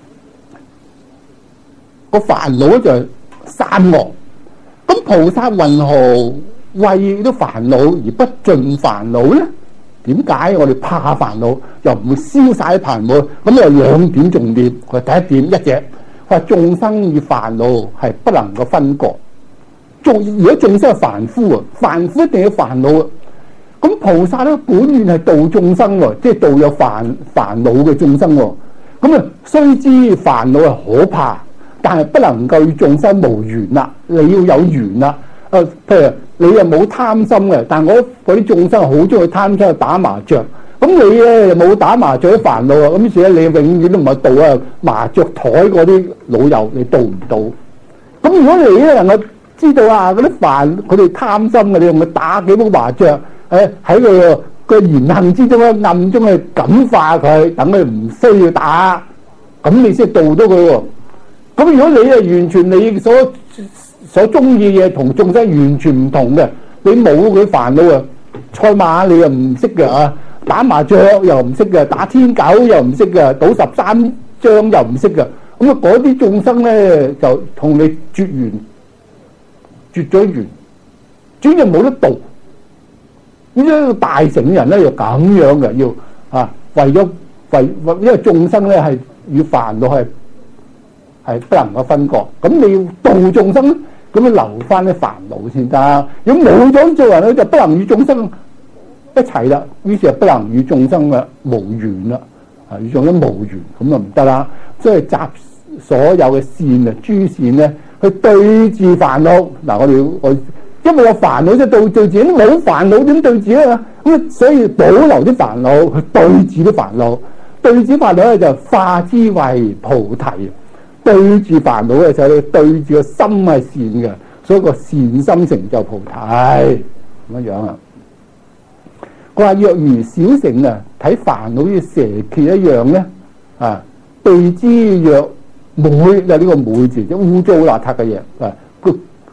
個煩惱就係三惡。咁菩薩云何為咗煩惱而不盡煩惱咧？點解我哋怕煩惱又唔會燒晒啲煩惱？咁有兩點重點。佢第一點一隻，佢話眾生與煩惱係不能夠分割。眾如果眾生係凡夫啊，凡夫一定要煩惱啊。咁菩薩咧本願係度眾生喎，即係度有煩煩惱嘅眾生喎。咁啊，雖知煩惱係可怕，但係不能夠與眾生無緣啦。你要有緣啦。誒、呃，譬如你又冇貪心嘅，但係我嗰啲眾生好中意貪心去打麻雀，咁你咧又冇打麻雀啲煩惱啊，咁於是咧你永遠都唔係度啊麻雀台嗰啲老友，你度唔到。咁如果你咧能夠知道啊嗰啲煩，佢哋貪心嘅，你用佢打幾鋪麻雀，誒喺佢個言行之中咧暗中去感化佢，等佢唔需要打，咁你先度到佢喎。咁如果你係完全你所所中意嘅嘢同眾生完全唔同嘅，你冇佢煩惱啊！賽馬你又唔識嘅啊，打麻雀又唔識嘅，打天九又唔識嘅，賭十三張又唔識嘅，咁啊嗰啲眾生咧就同你絕緣，絕咗緣，主要冇得度。呢啲大乘人咧又咁樣嘅，要啊為咗為為，因為眾生咧係與煩惱係係不能夠分割，咁你要度眾生咧。咁樣留翻啲煩惱先得。如果冇咗做人咧，就不能與眾生一齊啦。於是就不能與眾生嘅無緣啦。啊，與眾生無緣咁就唔得啦。所以集所有嘅善啊，諸善咧，去對治煩惱。嗱，我哋我因為有煩惱，即係對對治；冇煩惱點對治啊？咁所以保留啲煩惱去對治啲煩惱。對治煩惱咧就化之為菩提。對住煩惱嘅就係對住個心係善嘅，所以個善心成就菩提咁樣樣啊。佢話若如小乘啊，睇煩惱好似蛇蠍一樣咧啊，避之若昧，就呢個昧字，即污糟邋遢嘅嘢啊。個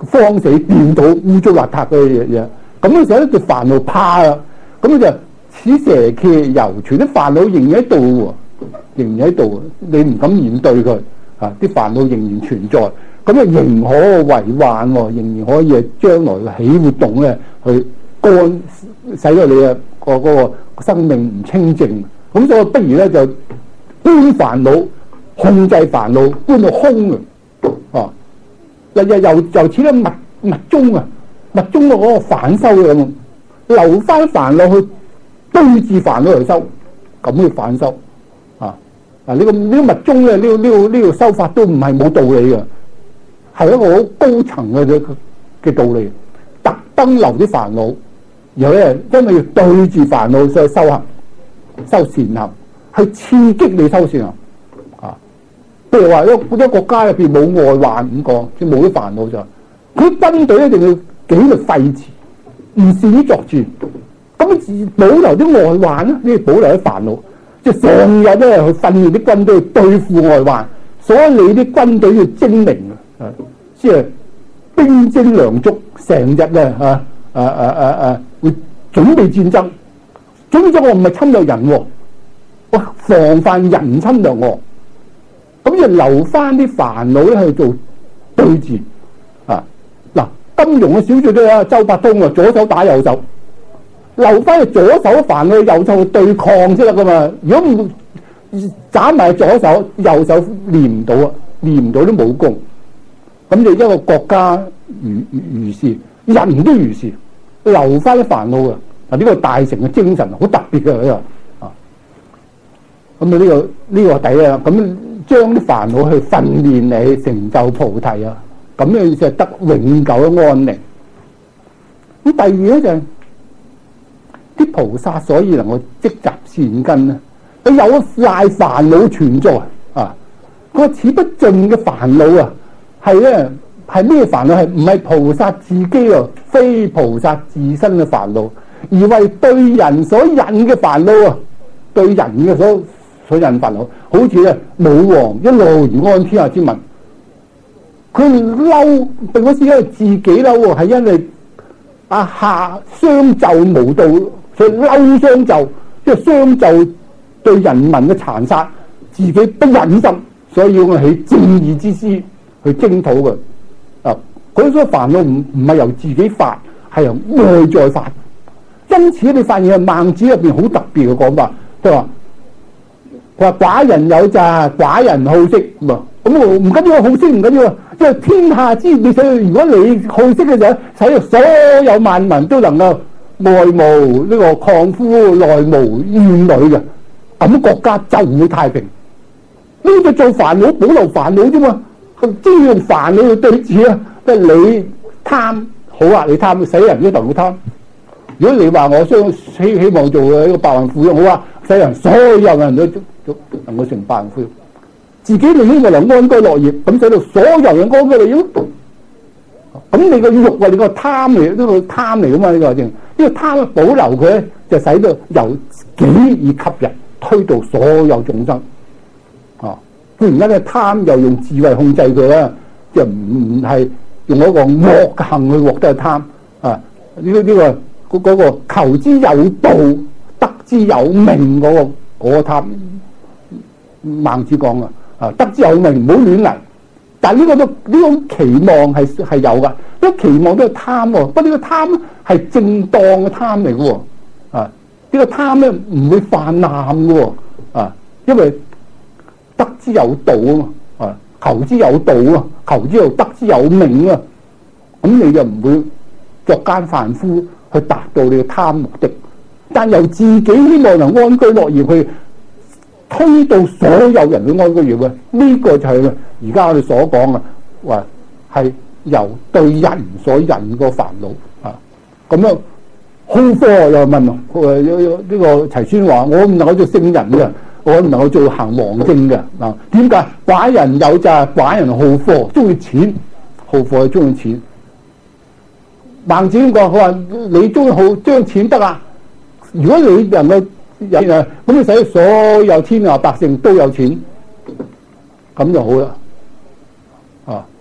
慌死、掂到污糟邋遢嘅嘢嘢。咁嘅時候咧，就煩惱怕啦。咁就似蛇蠍猶存，啲煩惱仍然喺度喎，仍然喺度。你唔敢面對佢，啊，啲煩惱仍然存在。咁啊，仍可為患喎，仍然可以係將來嘅起活動咧，去干使到你啊個嗰個生命唔清淨。咁所以不如咧就觀煩惱，控制煩惱，觀到空啊！哦，日日又就似咧密密宗啊，密宗嘅嗰個反修咁，留翻煩惱去對治煩惱嚟修，咁去反修啊！啊，呢個呢個密宗咧，呢個呢個呢個修法都唔係冇道理嘅。係一個好高層嘅嘅道理，特登留啲煩惱，然後咧因為要對住煩惱所以修行、修善行，去刺激你修善行啊。譬如話一好多國家入邊冇外患咁講，即係冇啲煩惱就，佢軍隊一定要紀律廢弛，唔善於作戰，咁保留啲外患咧，呢保留啲煩惱，即係成日咧去訓練啲軍隊去對付外患，所以你啲軍隊要精明嘅。誒，即係兵精糧足，成日咧嚇，誒誒誒誒，會準備戰爭。總之我唔係侵略人喎，我防範人侵略我，咁就留翻啲煩惱咧去做對峙啊！嗱，金庸嘅小説都有周伯通啊，左手打右手，留翻去左手煩惱，右手去對抗先得噶嘛。如果唔斬埋左手，右手練唔到啊，練唔到啲武功。咁就一個國家如如是，人都如是，留翻啲煩惱嘅。嗱，呢個大成嘅精神好特別嘅呢個啊。咁啊呢個呢個底啊，咁將啲煩惱去訓練你成就菩提啊，咁樣就得永久嘅安寧。咁第二咧就係、是、啲菩薩所以能夠積集善根咧，佢有賴煩惱存在啊，個此不盡嘅煩惱啊。係咧，係咩煩惱？係唔係菩薩自己啊？非菩薩自身嘅煩惱，而為對人所引嘅煩惱啊！對人嘅所所引煩惱，好似咧武王一路而安天下之民，佢嬲並不是因為自己嬲喎，係因為阿夏相紂無道，所以嬲相紂，即係相紂對人民嘅殘殺，自己不忍心，所以要起正義之師。去征討嘅啊！嗰啲煩惱唔唔係由自己發，係由外在發。因此你發現孟子入邊好特別嘅講法，佢話佢話寡人有詐，寡人好色咁啊！咁我唔緊要，好色唔緊要啊！因為天下之你使，如果你好色嘅時候，使到所有萬民都能夠外無呢個曠夫，內無怨女嘅，咁國家就會太平。呢個做煩惱保留煩惱啫嘛。即係用煩惱去對峙啊！即係你貪好啊，你貪使人一頭會貪。如果你話我想希希望做一個百萬富翁，好啊，使人所有人都都能夠成百萬富翁，自己你希望能安居樂業，咁使到所有人安居樂業。咁你個欲啊，你個貪嚟，呢個貪嚟噶嘛？呢個正呢個貪保留佢咧，就使到由己以及人，推到所有眾生。啊！佢而家咧貪又用智慧控制佢啦，即係唔唔係用一個惡行去獲得貪啊！呢個呢個嗰個求之有道、得之有命嗰個嗰個貪，孟子講啊，啊得之有命唔好亂嚟。但係呢個都呢種期望係係有噶，呢個期望都係貪喎。不過呢個貪係正當嘅貪嚟嘅喎，啊呢個貪咧唔會泛濫嘅喎，啊因為得之有道啊嘛，啊求之有道啊，求之有得之有命啊，咁你就唔會作奸犯科去達到你嘅貪目的，但由自己希望能安居樂業去推到所有人去安居樂業，呢個就係而家我哋所講嘅話係由對人所引個煩惱啊，咁樣好科又問啊，誒呢個齊宣話我唔能夠做聖人嘅。我唔能夠做行王政嘅嗱，點解？寡人有詐，寡人好貨，中意錢，好貨係中意錢。孟子講，佢話你中意好將錢得啊！如果你能夠有啊，咁你使所有天下百姓都有錢，咁就好啦。啊，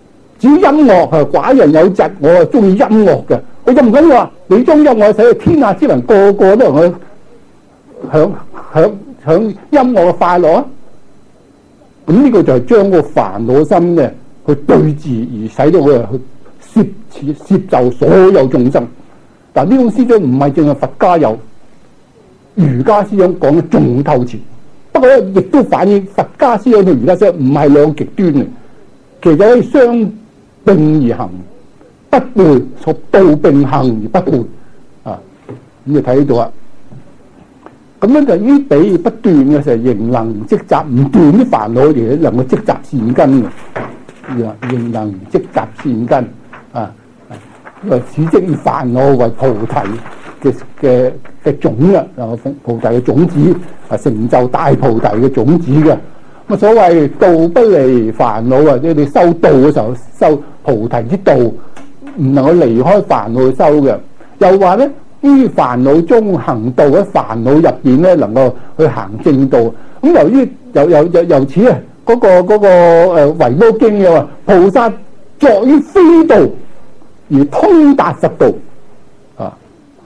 至於音樂係寡人有疾，我係中意音樂嘅。佢就唔咁話，你中意音樂使天下之人個個都能夠享享享音樂嘅快樂啊！咁呢個就係將個煩惱心咧去對治，而使到佢去攝持攝就所有眾生。但呢種思想唔係淨係佛家有，儒家思想講得仲透徹。不過咧，亦都反映佛家思想同儒家思想唔係兩個極端嘅，其實可以相並而行，不悖，所道並行而不悖啊！咁就睇到啊。咁樣就於彼不斷嘅時候，仍能積集唔斷啲煩惱嚟，能夠積集善根嘅，仍能積集善根啊！因為此即以煩惱為菩提嘅嘅嘅種啦，啊菩提嘅種子啊，成就大菩提嘅種子嘅。咁所謂道不離煩惱啊，即係你修道嘅時候，修菩提之道，唔能夠離開煩惱去修嘅。又話咧，於煩惱中行道，喺煩惱入邊咧，能夠去行正道。咁由於由由由由此啊，嗰、那個嗰、那個誒維摩經嘅話，菩薩作於非道而通達佛道啊。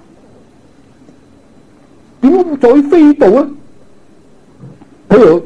點解作於非道咧？譬如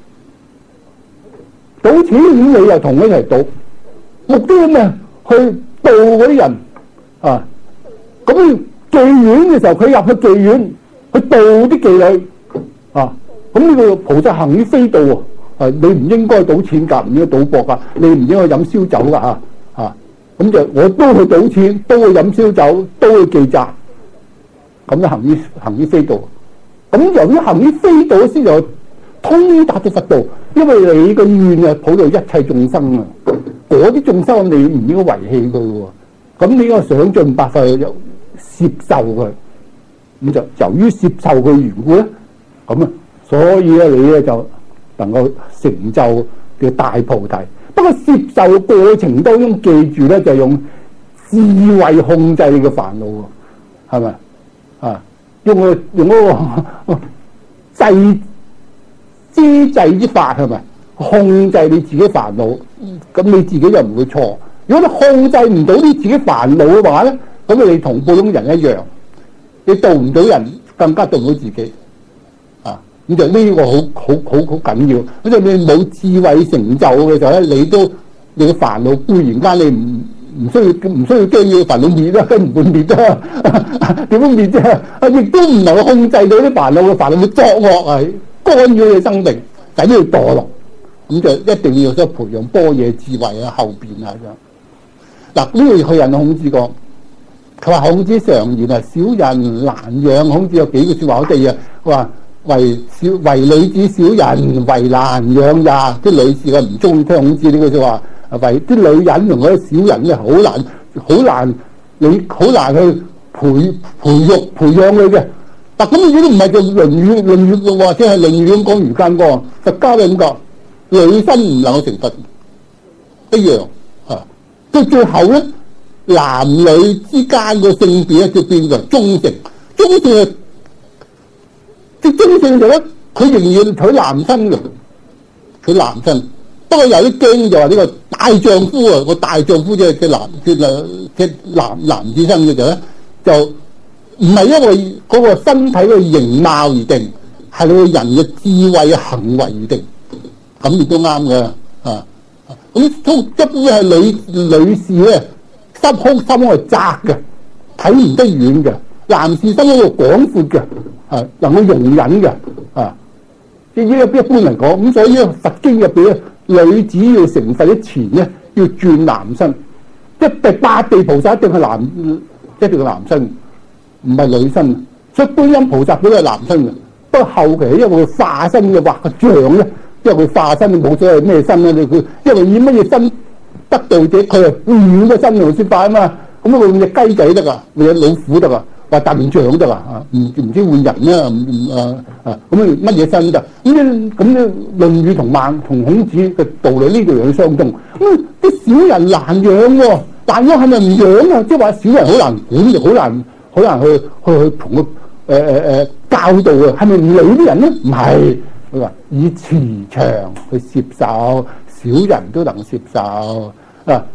賭錢，咁你又同佢一齊賭，目的係咩？去度嗰啲人啊。咁妓院嘅時候，佢入去妓院去度啲妓女啊。咁呢個菩薩行於非道喎。啊，你唔應該賭錢㗎，唔應該賭博㗎，你唔應該飲燒酒㗎嚇嚇。咁就我都去賭錢，都去飲燒酒，都去妓宅，咁就行於行於非道。咁由於行於非道先就通達咗佛道，因為你個願啊，普度一切眾生啊，嗰啲眾生你唔應該遺棄佢喎。咁你應該想盡辦法去攝受佢，咁就由於攝受佢緣故咧，咁啊，所以咧你咧就能夠成就嘅大菩提。不過攝受過程當中，記住咧就用智慧控制你嘅煩惱喎，係咪啊？用個用嗰個制遮制之法係咪？控制你自己煩惱，咁你自己就唔會錯。如果你控制唔到你自己煩惱嘅話咧，咁你同普通人一樣，你度唔到人，更加度唔到自己。啊，咁就呢個好好好好緊要。咁就你冇智慧成就嘅時候咧，你都你嘅煩惱固然間你唔唔需要唔需要驚要煩惱滅啦，唔會滅啦，點樣滅啫？啊，亦都唔能夠控制到啲煩惱嘅煩惱會作惡啊，干擾你生命，使你墮落。咁就一定要識培養般若智慧啊，後邊啊咁。嗱，呢個佢人孔子講，佢話孔子常言啊，小人難養。孔子有幾句説話好地啊，佢話為小為女子小人為難養也。啲女士啊唔中意聽孔子呢句説話，為啲女人同嗰啲小人咧好難好難，你好難去培培育培養佢嘅。嗱，咁呢啲都唔係叫《論語》《論語》或者係《論語》咁講，儒家講，佛家都咁講。女生唔能夠成佛一樣啊！到最後咧，男女之間個性別咧就變為中性，中性係即中性就咧，佢仍然娶男生嘅，娶男生。不過有啲經就話呢個大丈夫啊，個大丈夫即係嘅男嘅嘅男男子生嘅就咧，就唔係因為嗰個身體嘅形貌而定，係你個人嘅智慧嘅行為而定。咁亦都啱嘅啊！咁都一般係女女士咧，心胸心胸係窄嘅，睇唔得遠嘅；男士心胸係廣闊嘅，啊，能夠容忍嘅啊。即係一一般嚟講，咁所以佛經入邊咧，女子要成佛之前咧，要轉男身。即係八地菩薩一定係男，一定係男身，唔係女身。所以觀音菩薩都係男身嘅，不過後期因為佢化身嘅畫個像咧。因為佢化身冇所謂咩身啦，佢因為以乜嘢身得道者，佢係換個身嚟先化啊嘛。咁啊，換隻雞仔得噶，換隻老虎得噶，話大面象得噶啊，唔唔知換人啦，唔唔啊啊咁啊乜嘢身得？咁咧咁咧，《論語》同孟同孔子嘅道理呢度有相通。咁啲小人難養喎，難養係咪唔養啊？即係話小人好難管，好難好難去去去同佢誒誒誒教導啊？係咪唔理啲人咧？唔係。佢話以慈祥去攝受，小人都能攝受啊！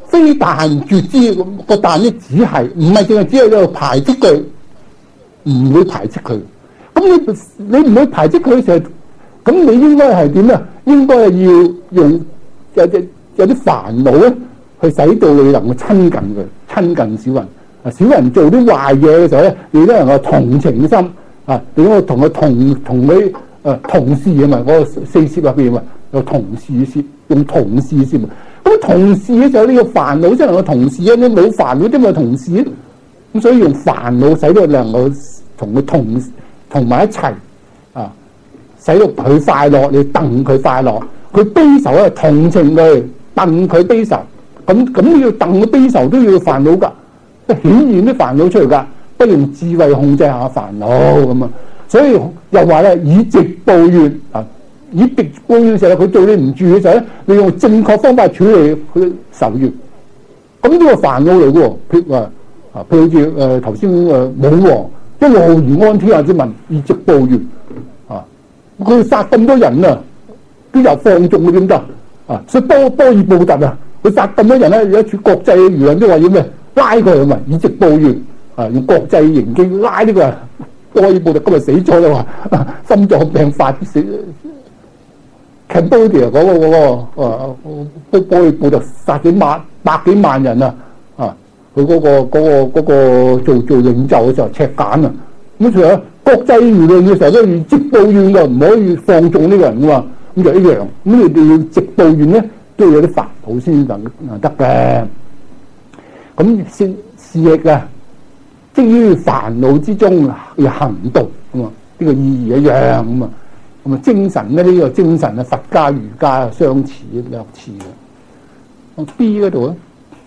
非但絕之，個但咧只係唔係淨係只係喺度排斥佢，唔會排斥佢。咁你你唔會排斥佢嘅時候，咁你應該係點啊？應該係要用有啲有啲煩惱咧，去使到你能夠親近佢，親近小人。啊，小人做啲壞嘢嘅時候咧，你都能夠同情心啊，你應該同佢同同佢誒同事啊嘛，嗰個四攝入邊啊，有同事攝，用同事攝。咁同事嘅時候，呢個煩惱先能夠同事啊，你冇煩惱點會同事啊？咁所以用煩惱使到能夠同佢同同埋一齊啊，使到佢快樂，你戥佢快樂；佢悲愁咧，同情佢，戥佢悲愁。咁咁你要戥佢悲愁都要煩惱㗎，即係顯現啲煩惱出嚟㗎，不用智慧控制下煩惱咁啊。所以又話咧，以直報怨啊。以直報怨嘅時候，佢對你唔住嘅時候咧，你用正確方法處理佢仇怨，咁呢個煩惱嚟嘅喎。譬如話啊，譬如好似誒頭先誒武王一怒而安天下之民，以直報怨啊，佢殺咁多人啊，邊有放縱嘅點得啊？所以波波爾布特啊，佢殺咁多人咧，有一處國際輿論都話要咩拉佢啊嘛，以直報怨啊，用國際刑警拉呢個波爾布特今日死咗啦，話心臟病發死。Cambodia 嗰個嗰個啊，波波爾布特殺幾萬百幾萬人啊！啊，佢嗰個嗰個嗰個做做領袖嘅時候赤柬啊！咁除咗國際輿論嘅時候都要直報怨㗎，唔可以放縱呢個人㗎嘛。咁就一樣。咁你哋要直報怨咧，都要有啲煩惱先能得嘅。咁先是亦啊，即於煩惱之中要行動咁啊，呢個意義一樣咁啊。咁啊，精神咧，呢個精神啊，佛家儒家相似略似嘅。B 嗰度咧，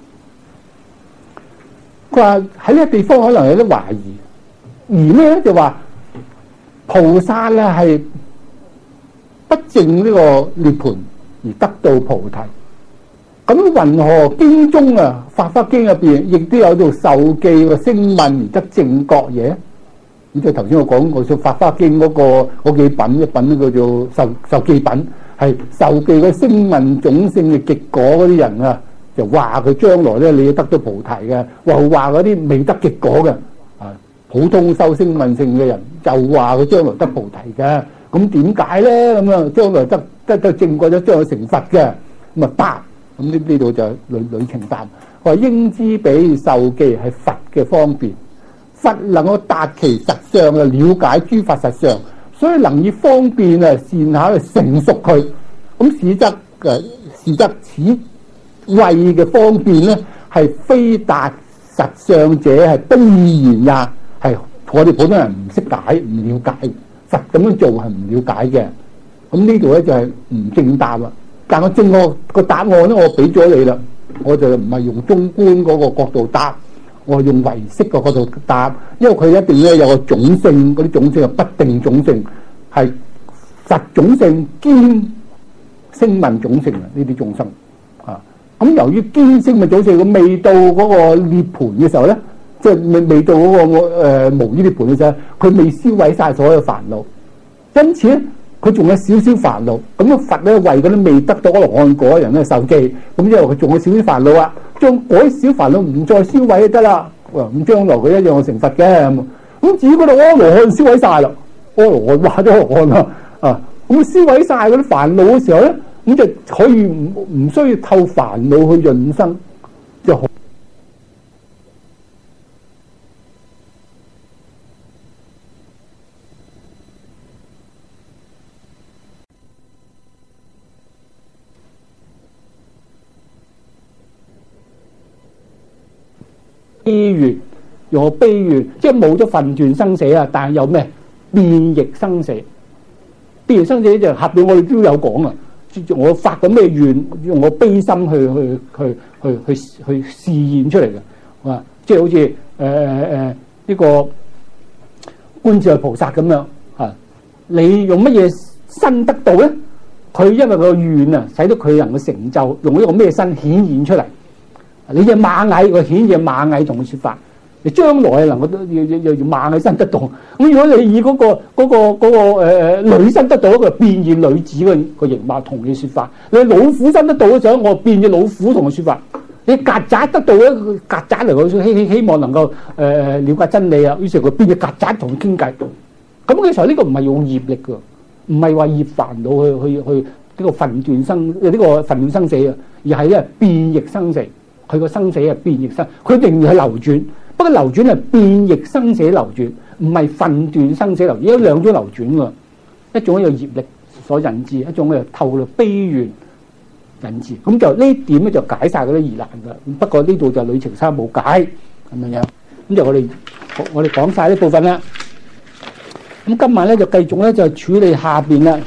佢話喺呢個地方可能有啲懷疑，而咩咧就話菩薩咧係不證呢個涅槃而得到菩提。咁云何經中啊，《法華經》入邊亦都有到受記嘅聲聞而得正覺嘢？咁即係頭先我講過《法華經》嗰個嗰幾品，一品叫做受受記品，係受記嘅聲聞種性嘅極果嗰啲人啊，就話佢將來咧你要得到菩提嘅，話話嗰啲未得極果嘅啊，普通修聲聞性嘅人就話佢將來得菩提嘅。咁點解咧？咁啊，將來得得得正覺咗，將來成佛嘅咁啊答。咁呢呢度就女女情答，話應知彼受記係佛嘅方便。佛能夠達其實相嘅了解諸法實相，所以能以方便啊善巧去成熟佢。咁使則嘅使則此慧嘅方便咧，係非達實相者係不易言也，係我哋普通人唔識解唔了解，佛咁樣做係唔了解嘅。咁呢度咧就係唔正答啦。但我正確個答案咧，我俾咗你啦，我就唔係用中觀嗰個角度答。我用唯識個角度答，因為佢一定咧有個種性，嗰啲種性係不定種性，係實種性兼聲聞種性啊！呢啲眾生啊，咁由於兼聲聞種性，佢未到嗰個涅槃嘅時候咧，即係未未到嗰、那個誒、呃、無於涅槃嘅時候，佢未燒毀晒所有煩惱，因此咧佢仲有少少煩惱。咁啊佛咧為嗰啲未得到阿羅漢果嘅人咧受記，咁因為佢仲有少少煩惱啊。將嗰啲小煩惱唔再燒毀就得啦，咁將來佢一樣成佛嘅。咁至於嗰度阿羅漢燒毀晒啦，阿羅漢話咗阿羅漢啦，啊咁燒毀晒嗰啲煩惱嘅時候咧，咁就可以唔唔需要透煩惱去潤生，就好。悲願用個悲願，即係冇咗分段生死啊！但係有咩變易生死？變易生死就合到我哋都有講啊！我發緊咩願，用我悲心去去去去去去示現出嚟嘅，啊！即係好似誒誒誒呢個觀自在菩薩咁樣啊！你用乜嘢身得到咧？佢因為佢個願啊，使到佢能夠成就，用呢個咩身顯現出嚟？你隻螞蟻，佢顯隻螞蟻同佢説法，你將來能夠要要要螞蟻身得到。咁如果你以嗰、那個嗰、那個嗰、那個誒、呃、女身得到一個變現女子嘅個形貌同佢説法，你老虎身得到嘅時候，我變隻老虎同佢説法， 你曱甴得到一個曱甴嚟，佢希希望能夠誒、呃、了解真理啊，於是佢變隻曱甴同佢傾偈。咁嘅時候呢個唔係用業力㗎，唔係話業煩惱去去去呢個分段生呢、這個分段生死啊，而係咧變易生死。佢個生死係變易生，佢仍然係流轉，不過流轉係變易生死流轉，唔係分段生死流轉。有兩種流轉㗎，一種係業力所引致，一種係透過悲願引致。咁就呢點咧就解晒嗰啲疑難㗎。不過呢度就呂澄生冇解咁樣樣。咁就我哋我哋講晒呢部分啦。咁今晚咧就繼續咧就處理下邊啦。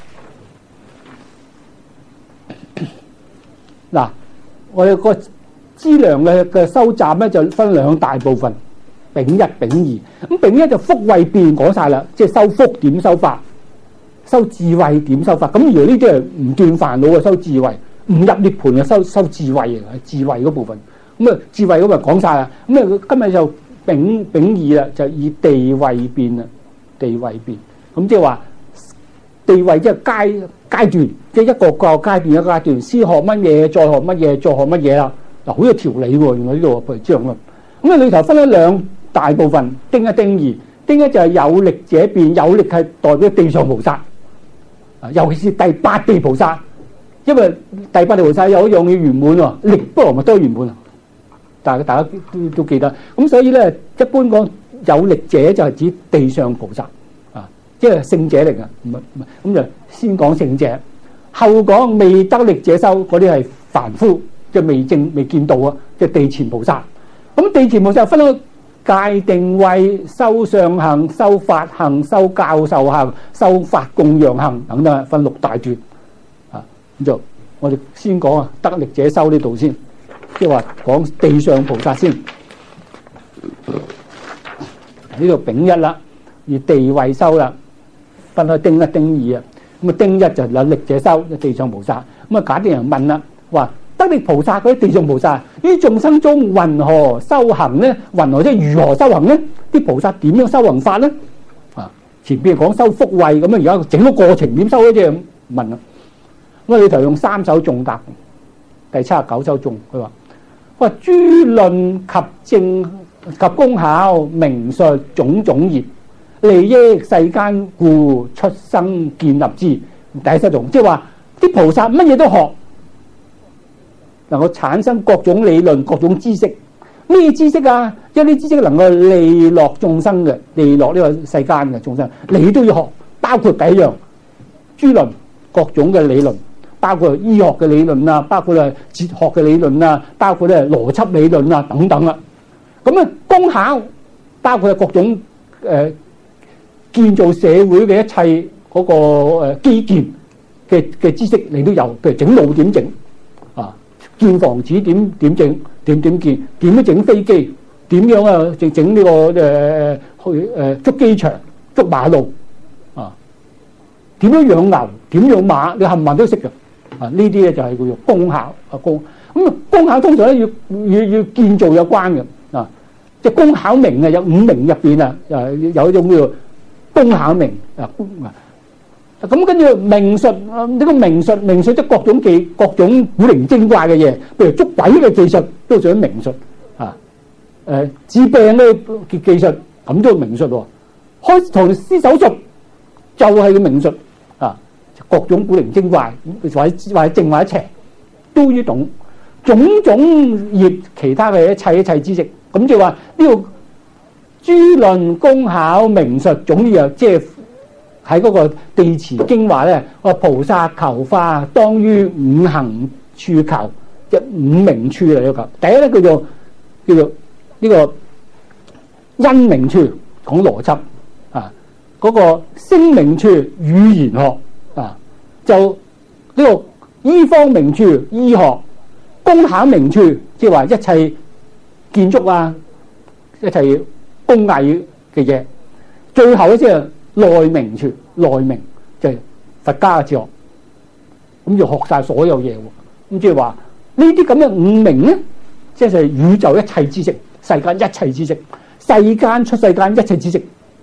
嗱，我哋個資糧嘅嘅收集咧就分兩大部分，丙一、丙二。咁丙一就福慧變講晒啦，即係收福點收法，收智慧點收法。咁如果呢啲係唔斷煩惱嘅收智慧，唔入涅盤嘅收收智慧嘅智慧嗰部分。咁啊智慧嗰部分講晒啦。咁啊今日就丙丙二啦，就以地位變啦。地位變，咁即係話地位即係階階段，即係一個個階段一個階段，先學乜嘢，再學乜嘢，再學乜嘢啦。嗱，好有條理喎，原來呢度譬如這樣啦。咁啊，裏頭分咗兩大部分，丁一、丁二。丁一就係有力者變，有力係代表地上菩薩，啊，尤其是第八地菩薩，因為第八地菩薩有一樣嘢圓滿喎，力不羅密多圓滿啊。大家大家都都記得，咁所以咧，一般講。有力者就係指地上菩薩啊，即係聖者嚟嘅，唔係唔係咁就先講聖者，後講未得力者修嗰啲係凡夫，即係未證未見到啊，即係地前菩薩。咁地前菩薩分咗戒定慧、修上行、修法行、修教授行、修法供養行等等，分六大段啊。咁就我哋先講啊，得力者修呢度先，即係話講地上菩薩先。呢度丙一啦，而地位修啦，分開丁一、丁二啊。咁啊，丁一就有力者修，地上菩薩。咁啊，假啲人問啦，話得力菩薩嗰啲地上菩薩，呢眾生中云何修行咧？云何即係如何修行咧？啲菩薩點樣修行法咧？啊，前邊講修福慧咁啊，而家整個過程點修咧？即係問啦。咁啊，你頭用三首頌答，第七十九首頌，佢話：話諸論及正。及功巧明述種種業，利益世間故出生建立之。第一首頌即係話啲菩薩乜嘢都學，能夠產生各種理論、各種知識。咩知識啊？一啲知識能夠利樂眾生嘅，利樂呢個世間嘅眾生，你都要學。包括第一樣諸論各種嘅理論，包括醫學嘅理論啊，包括係哲學嘅理論啊，包括咧邏輯理論啊等等啊。咁啊，功巧包括各種誒、呃、建造社會嘅一切嗰個誒基建嘅嘅知識，你都有。譬如整路點整啊，建房子點點整，點點建，點樣整飛機，點樣啊整整呢個誒去誒築機場、築馬路啊，點樣養牛、點養馬，你冚唪唥都識嘅啊。呢啲咧就係叫做功巧啊功。咁啊，功巧通常咧要要要建造有關嘅。啊，即係功巧明啊，有五明入邊啊，誒有一種叫做功巧明啊。咁跟住明術啊，呢個明術明術即係各種技、各種古靈精怪嘅嘢，譬如捉鬼嘅技術都屬於明術啊。誒治病嘅技技術咁都係明術喎。開唐施手術就係個明術啊，各種古靈精怪或者或者正或者邪都要懂。種種業其他嘅一切一切知識，咁就話呢個諸論功巧明術總之啊，即係喺嗰個地持經話咧，話菩薩求法當於五行處求，即五明處嚟求。第一咧叫做叫做呢個因明處講邏輯啊，嗰、那個聲明處語言學啊，就呢個醫方明處醫學。功巧明處，即係話一切建築啊，一切工藝嘅嘢。最後咧即係內明處，內明就係佛家嘅哲學。咁就學晒所有嘢喎。咁即係話呢啲咁嘅五明咧，即係宇宙一切知識，世間一切知識，世間出世間一切知識，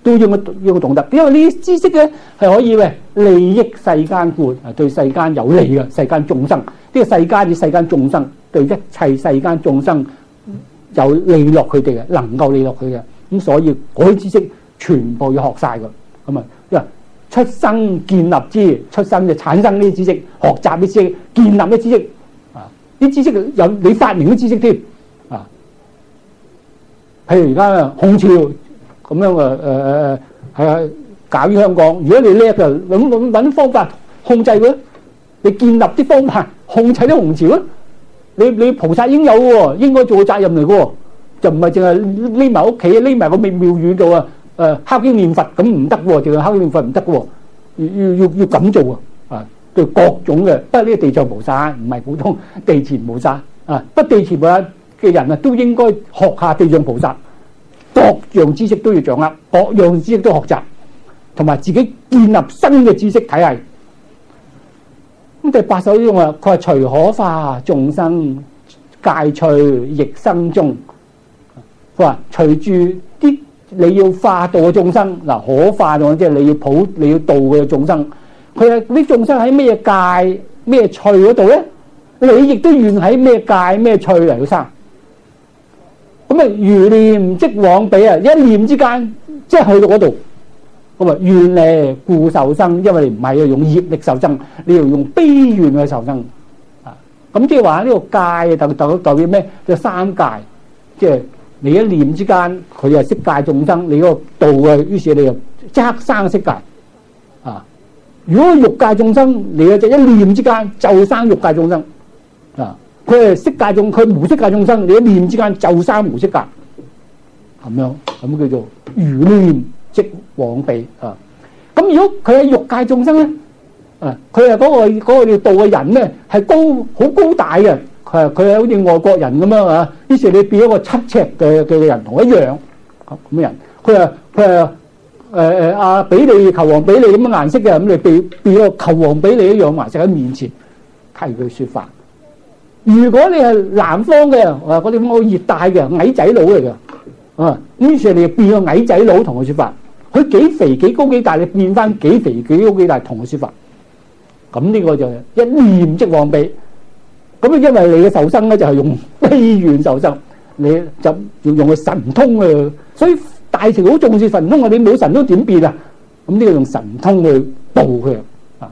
都應該要懂得，因為呢啲知識咧係可以喂利益世間觀，對世間有利嘅世間眾生。呢個世間與世間眾生對一切世間眾生有利落佢哋嘅，能夠利落佢嘅。咁所以嗰啲知識全部要學晒㗎。咁啊，因為出生建立之，出生就產生呢啲知識，學習啲知識，建立啲知識。啊，啲知識有你發明啲知識添。啊，譬如而家孔朝咁樣啊，誒誒誒係啊，搞於香港。如果你叻嘅，咁咁揾方法控制佢，你建立啲方法控制啲洪潮啊！你你菩薩應有喎，應該做責任嚟嘅喎，就唔係淨係匿埋屋企，匿埋個廟廟宇度啊！誒，敲經念佛咁唔得喎，淨係敲經念佛唔得嘅喎，要要要要咁做啊！啊，對各種嘅，不過呢個地藏菩薩唔係普通地前菩薩啊，不地前菩薩嘅人啊，都應該學下地藏菩薩。各樣知識都要掌握，各樣知識都學習，同埋自己建立新嘅知識體系。咁第八首呢種啊，佢話隨可化眾生，戒除亦生中。佢話隨住啲你要化度嘅眾生，嗱可化度即係你要普你要度嘅眾生。佢係啲眾生喺咩戒咩趣嗰度咧？你亦都願喺咩戒咩趣嚟到生。咁啊，如念即往彼啊！一念之間，即係去到嗰度。咁啊，願嚟故受生，因為你唔係要用業力受生，你要用悲願去受生。啊，咁即係話呢個戒啊，代代代表咩？就三戒，即係你一念之間，佢係色界眾生，你嗰個度嘅，於是你就即刻生色界。啊，如果欲界眾生，你就一念之間就生欲界眾生。啊。佢係色界眾，佢無色界眾生，你一念之間就生無色界，咁樣咁叫做如念即往彼啊！咁如果佢係欲界眾生咧，啊，佢係嗰個嗰個要度嘅人咧，係高好高大嘅，佢係佢係好似外國人咁樣啊！於是你變咗個七尺嘅嘅人同一樣咁嘅人，佢係佢係誒誒阿比利球王比利咁嘅顏色嘅，咁你變變咗個球王比利一樣顏色喺面前替佢説法。如果你係南方嘅，啊嗰啲咁好熱帶嘅矮仔佬嚟嘅，啊，於是你變個矮仔佬同佢説法，佢幾肥幾高幾大，你變翻幾肥幾高幾大同佢説法，咁呢個就係一念即往彼。咁啊，因為你嘅受生咧就係用悲願受生，你就要用個神通啊，所以大乘好重視神通啊，你冇神通點變啊？咁呢個用神通去度佢啊，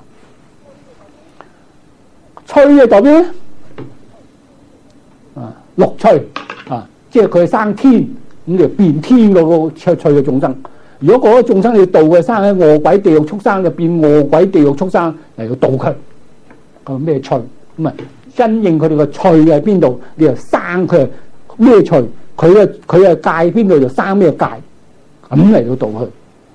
趣嘅代表咧。啊，六趣啊，即係佢係生天，咁就變天嗰個趣趣嘅眾生。如果嗰個眾生要度嘅生喺餓鬼地獄畜生，就變餓鬼地獄畜生嚟到度佢。咁咩趣？咁啊，因應佢哋個趣喺邊度，你就生佢係咩趣？佢嘅佢嘅界邊度就生咩界？咁嚟到度佢。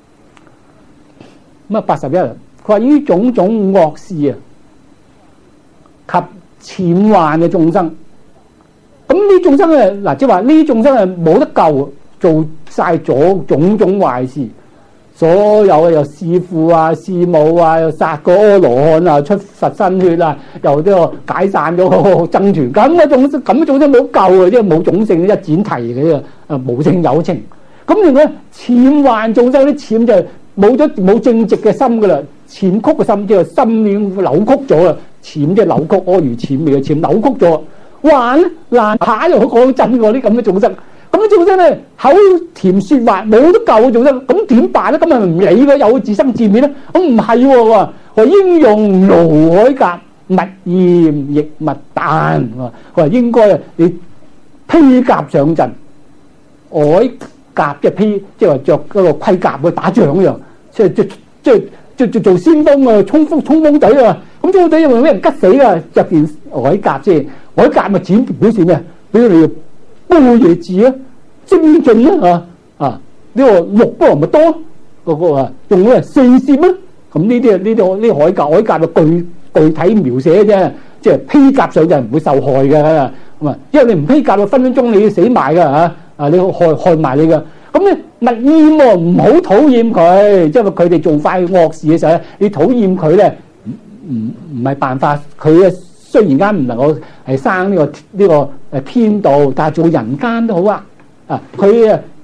咁啊，八十一，佢話於種種惡事啊，及淺患嘅眾生。咁呢眾生咧，嗱即係話呢眾生係冇得救，做晒咗種種壞事，所有嘅又弒父啊、弒母啊，又殺個阿羅漢啊，出佛身血啊，又呢個解散咗個僧團，咁嘅眾生咁嘅眾生冇救嘅，即係冇種性，一展提嘅啫，啊無性有情。咁另外淺患眾生啲淺就係冇咗冇正直嘅心噶啦，淺曲嘅心即係心已經扭曲咗啦，淺即係扭曲，阿如淺味嘅淺扭曲咗。患難下又講真喎，啲咁嘅眾生，咁啲眾生咧口甜舌滑，冇得救嘅眾生，咁點辦咧？咁咪唔理佢，有自生自滅咧？咁唔係喎，話應用蘆海甲，勿厭亦勿憚。佢話應該啊，你披甲上陣，鎧甲即係披，即係話著嗰個盔甲去打仗一樣，即係即即即即做先鋒啊，衝鋒衝鋒隊啊！咁衝鋒隊因為俾人吉死啊，著件鎧甲啫。鎧甲咪展表示咩？俾你哋高野智啊，精進啊，啊呢個六波咪多嗰個啊，用咗四攝啊。咁呢啲啊呢啲呢鎧甲鎧甲嘅具具體描寫啫，即係披甲上就唔會受害嘅咁啊，因為你唔披甲，分分鐘你要死埋噶嚇啊！你害害埋你噶。咁咧勿厭喎，唔好討厭佢，即係佢哋做壞惡事嘅時候咧，你討厭佢咧，唔唔唔係辦法，佢啊。雖然間唔能夠係生呢個呢個誒天道，但係做人間都好啊！啊，佢啊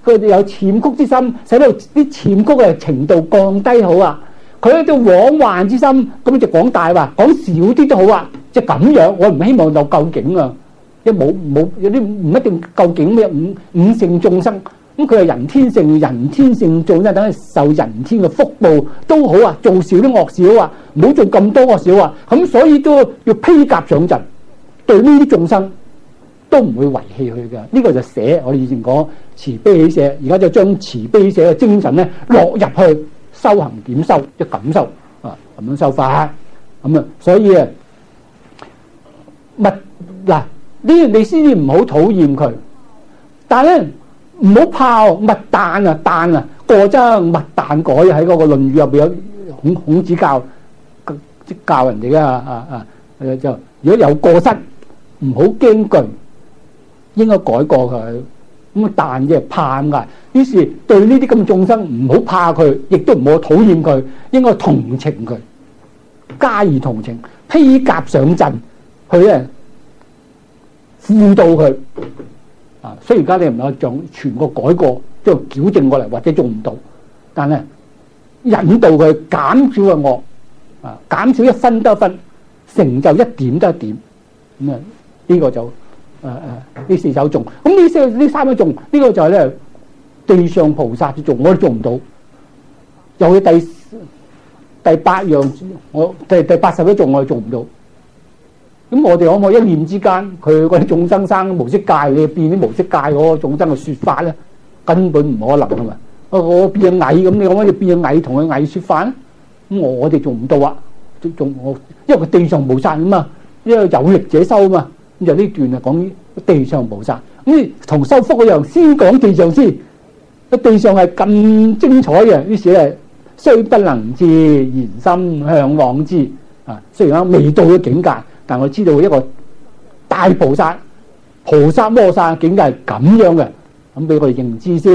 佢哋有諂曲之心，使到啲諂曲嘅程度降低好啊。佢有啲妄幻之心，咁就講大話，講少啲都好啊。即係咁樣，我唔希望有究竟啊，因為冇冇有啲唔一定究竟咩五五性眾生。咁佢係人天性，人天性做咧，等佢受人天嘅福報都好啊，做少啲惡事好啊，唔好做咁多惡事好啊。咁所以都要披甲上陣，對呢啲眾生都唔會遺棄佢嘅。呢、這個就寫我哋以前講慈悲喜捨，而家就將慈悲喜捨嘅精神咧落入去修行點修，即係感受啊，咁樣修法咁啊。所以啊，物嗱呢你先至唔好討厭佢，但係咧。唔好怕物誕啊，誕啊，過僧勿誕改，喺嗰個論語入邊有孔孔子教即教人哋嘅啊啊啊就如果有過失唔好驚懼，應該改過佢。咁啊誕即係怕咁解，於是對呢啲咁嘅眾生唔好怕佢，亦都唔好討厭佢，應該同情佢，加以同情，披甲上陣去咧輔導佢。啊，雖然而家你唔能夠將全個改過，即係矯正過嚟，或者做唔到，但係引導佢減少個惡，啊，減少一分得一分，成就一點得一點，咁啊呢個就誒誒呢四首頌，咁呢四呢三個頌，呢、這個就係咧地上菩薩嘅頌，我都做唔到。又去第第八樣，我第第八十一頌我哋做唔到。咁我哋可唔可以一念之間，佢嗰啲眾生生無色界，你變啲無色界嗰個眾生嘅說法咧，根本唔可能噶嘛。我變蟻咁，你可唔可以變蟻同佢蟻說法咧？咁我哋做唔到啊！仲我因為佢地上菩薩啊嘛，因為有力者修啊嘛。咁就呢段啊講地上菩薩，咁同修福一樣，先講地上先。個地上係咁精彩嘅，於是咧雖不能至，言心向往之啊。雖然未到咗境界。但我知道一個大菩薩、菩薩摩薩境界係咁樣嘅，咁俾我哋認知先。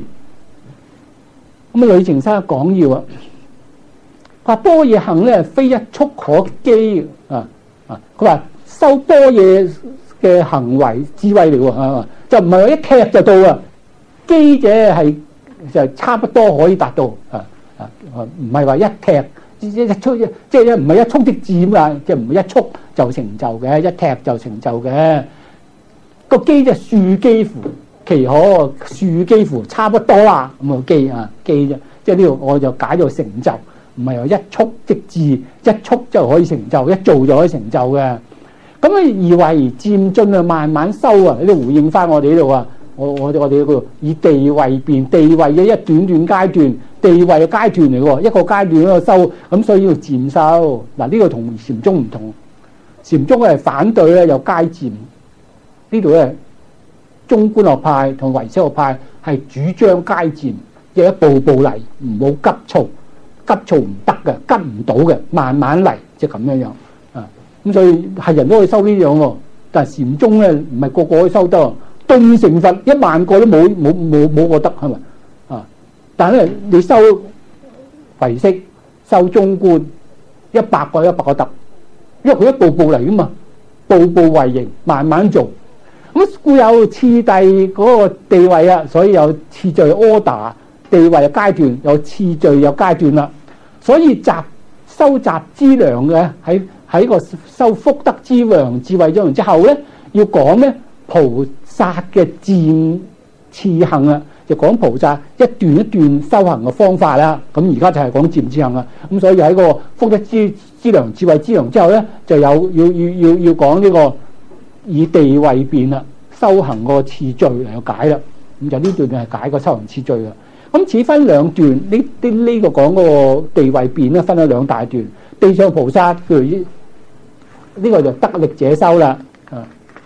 咁啊，呂澄生講要啊，話般若行咧非一蹴可幾啊啊！佢話修般若嘅行為智慧嚟喎，就唔係話一踢就到啊，幾者係就差不多可以達到啊啊！唔係話一踢。一觸即即係唔係一觸即至啊！即係唔係一觸就成就嘅，一踢就成就嘅。個機就樹幾乎其可，樹幾乎差不多啦。咁啊機啊機啫，即係呢度我就解咗成就，唔係話一觸即至，一觸就可以成就，一做就可以成就嘅。咁啊而為漸進啊，慢慢修啊，你都回應翻我哋呢度啊。我我我哋嗰度以地位變，地位嘅一段段階段，地位嘅階段嚟喎，一個階段一個修，咁所以要漸修。嗱呢個同禪宗唔同，禪宗係反對咧有階漸，呢度咧中觀學派同唯識學派係主張階漸，要一步步嚟，唔好急躁，急躁唔得嘅，急唔到嘅，慢慢嚟，即係咁樣樣啊。咁所以係人都可以修呢樣喎，但係禪宗咧唔係個個可以修得。頓成佛一萬個都冇冇冇冇個得係咪啊？但係咧你修唯識修中觀一百個一百個得，因為佢一步步嚟噶嘛，步步為營，慢慢做。咁故有次第嗰個地位啊，所以有次序 order 地位嘅階段，有次序有階段啦。所以集收集資糧嘅喺喺個收福德資糧智慧咗完之後咧，要講咩？菩薩嘅漸次行啊，就講菩薩一段一段修行嘅方法啦。咁而家就係講漸次行啊。咁所以喺個福德資資糧智慧資糧之後咧，就有要要要要講呢個以地位變啦，修行個次序嚟解啦。咁就呢段係解個修行次序啊。咁此分兩段，呢啲呢個講嗰個地位變咧，分咗兩大段。地上菩薩譬如呢、這個就得力者修啦。啊。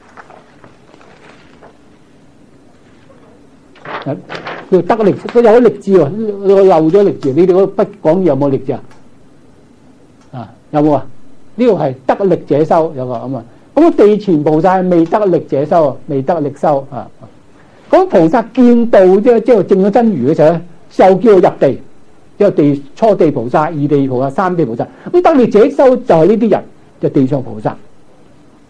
叫得力，佢有力字喎，我漏咗力字。你哋嗰筆講有冇力字啊？啊，有冇啊？呢個係得力者修，有個咁啊。咁地前菩薩係未得力者修啊，未得力修啊。咁菩薩見道即係即係證咗真如嘅時候咧，就叫入地，即係地初地菩薩、二地菩薩、三地菩薩。咁得力者修就係呢啲人，就地上菩薩。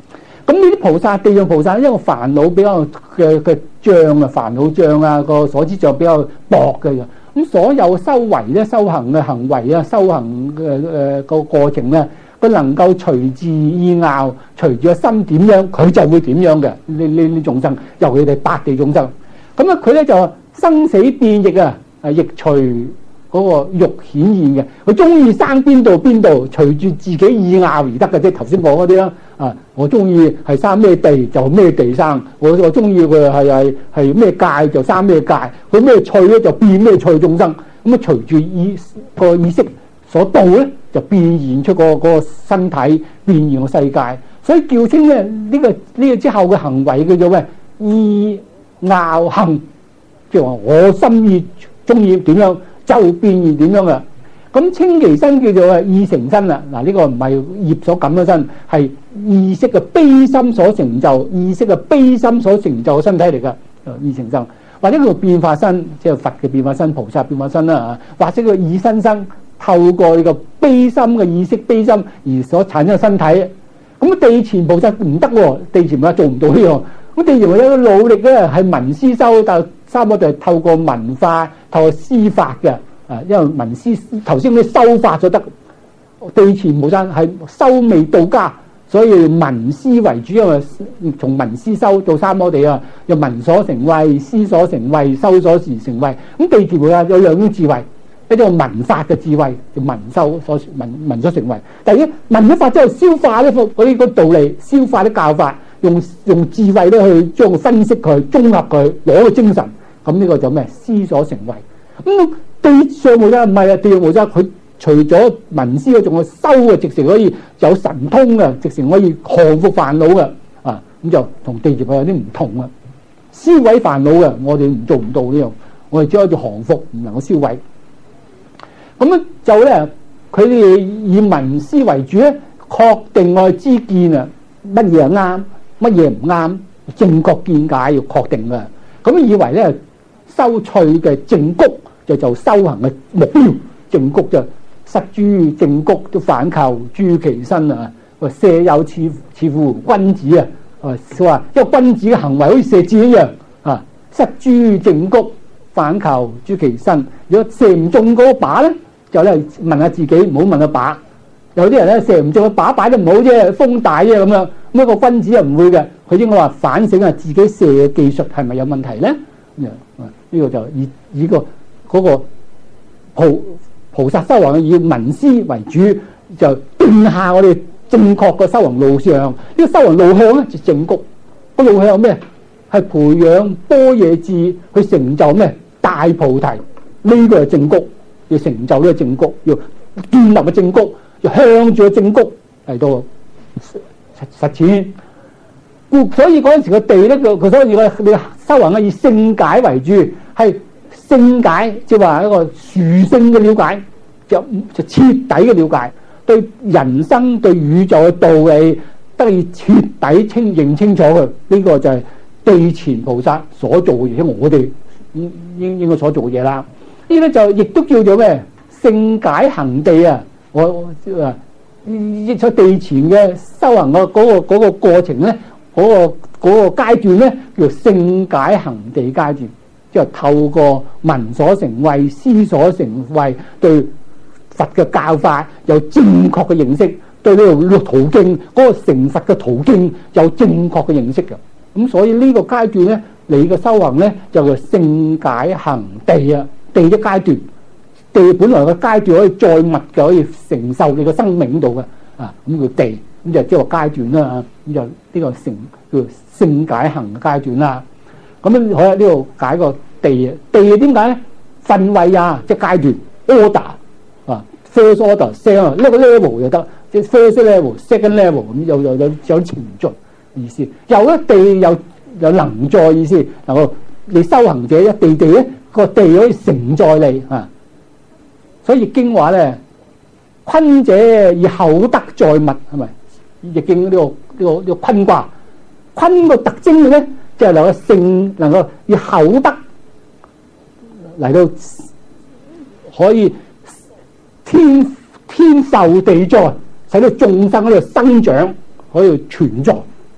咁呢啲菩薩，地藏菩薩，因為煩惱比較嘅嘅障啊，煩惱障啊，個所知障比較薄嘅。咁所有修為咧、修行嘅行為啊、修行嘅誒個過程咧，佢能夠隨自意拗，隨住個心點樣，佢就會點樣嘅。呢呢啲眾生，尤其係八地眾生。咁啊，佢咧就生死變易啊，啊亦隨嗰個欲顯現嘅。佢中意生邊度邊度，隨住自己意拗而得嘅。即係頭先講嗰啲啦。啊，我中意係生咩地就咩地生，我我中意佢係係係咩界就生咩界，佢咩趣咧就變咩趣眾生。咁啊，隨住意個意識所到咧，就變現出個嗰個身體，變現個世界。所以叫稱咧呢個呢個之後嘅行為叫做咩？意拗行，即係話我心意中意點樣就變現點樣嘅。咁稱其身叫做意成身啦。嗱，呢個唔係業所感嘅身，係意識嘅悲心所成就，意識嘅悲心所成就嘅身體嚟㗎。意成身，或者叫做變化身，即係佛嘅變化身、菩薩變化身啦。或者叫意身生，透過呢個悲心嘅意識、悲心而所產生嘅身體。咁地前菩薩唔得喎，地前菩薩做唔到呢樣。咁地前菩薩嘅努力咧係聞思修，但係三個就係透過文化、透過思法嘅。啊，因為聞思頭先嗰啲修法咗得，地前菩薩係修未到家，所以聞思為主，因為從聞思修到三摩地啊，又聞所成慧、思所成慧、修所時成慧。咁地前菩薩有兩種智慧，一種聞法嘅智慧，就聞修所聞聞所成慧。第一聞咗法之後，消化呢嗰啲個道理，消化啲教法，用用智慧咧去將佢分析佢、綜合佢，攞個精神。咁呢個就咩？思所成慧。咁地上菩薩唔係啊，地上菩薩佢除咗聞思，佢仲有修嘅，直情可以有神通嘅，直情可以降服煩惱嘅啊！咁就同地前菩薩有啲唔同啊。銷毀煩惱嘅，我哋唔做唔到呢樣，我哋只可以降服，唔能夠銷毀。咁咧就咧，佢哋以聞思為主咧，確定我哋知見啊，乜嘢係啱，乜嘢唔啱，正確見解要確定嘅。咁以為咧修趣嘅正谷。就就修行嘅目標，正谷就失諸正谷都反求諸其身啊！話射有似似乎君子啊！佢話因為君子嘅行為好似射箭一樣啊！失諸正谷反求諸其身。如果射唔中嗰把咧，就咧問下自己，唔好問個把。有啲人咧射唔中個把，擺得唔好啫，風大啫咁樣。咁一個君子又唔會嘅，佢應該話反省下自己射嘅技術係咪有問題咧？咁樣啊，呢個就以以個。嗰個菩菩薩修行以聞思為主，就定下我哋正確嘅修行路上。呢、這個修行路向咧就正谷。個路向咩？係培養般若智去成就咩？大菩提。呢、這個係正谷，要成就呢個正谷，要建立嘅正谷，要向住個正谷嚟到實踐。故所以嗰陣時個地咧，佢佢所以個你修行咧以聖解為主，係。聖解即係話一個殊勝嘅了解，就就徹底嘅了解，對人生對宇宙嘅道理得以徹底清認清楚嘅，呢、這個就係地前菩薩所做嘅嘢，我哋應應應該所做嘅嘢啦。呢啲咧就亦都叫做咩？聖解行地啊！我啊，亦在地前嘅修行嘅嗰個嗰、那個過程咧，嗰、那個嗰、那個階段咧叫聖解行地階段。即係透過聞所成慧、思所成慧，對佛嘅教法有正確嘅認識，對呢個途徑嗰、那個成佛嘅途徑有正確嘅認識嘅。咁所以呢個階段咧，你嘅修行咧就叫聖解行地啊，地一階段，地本來嘅階段可以再密嘅，可以承受你嘅生命度嘅啊，咁叫地，咁就即係話階段啦。咁就呢個成叫聖解行嘅階段啦。咁樣可以喺呢度解個地啊，地點解咧？分位啊，即係階段 order 啊 ，first order，second 呢個 level 就得，即係 first level、second level 咁有有有有程序意思。有一地有有能載意思，能夠你修行者一地地咧個地可以承載你啊。所以經話咧，坤者以厚德載物，係咪？易經呢個呢個呢個坤卦，坤個特徵嘅咧。即係能夠聖，能夠以厚德嚟到可以天天授地載，使到眾生喺度生長，可以存在。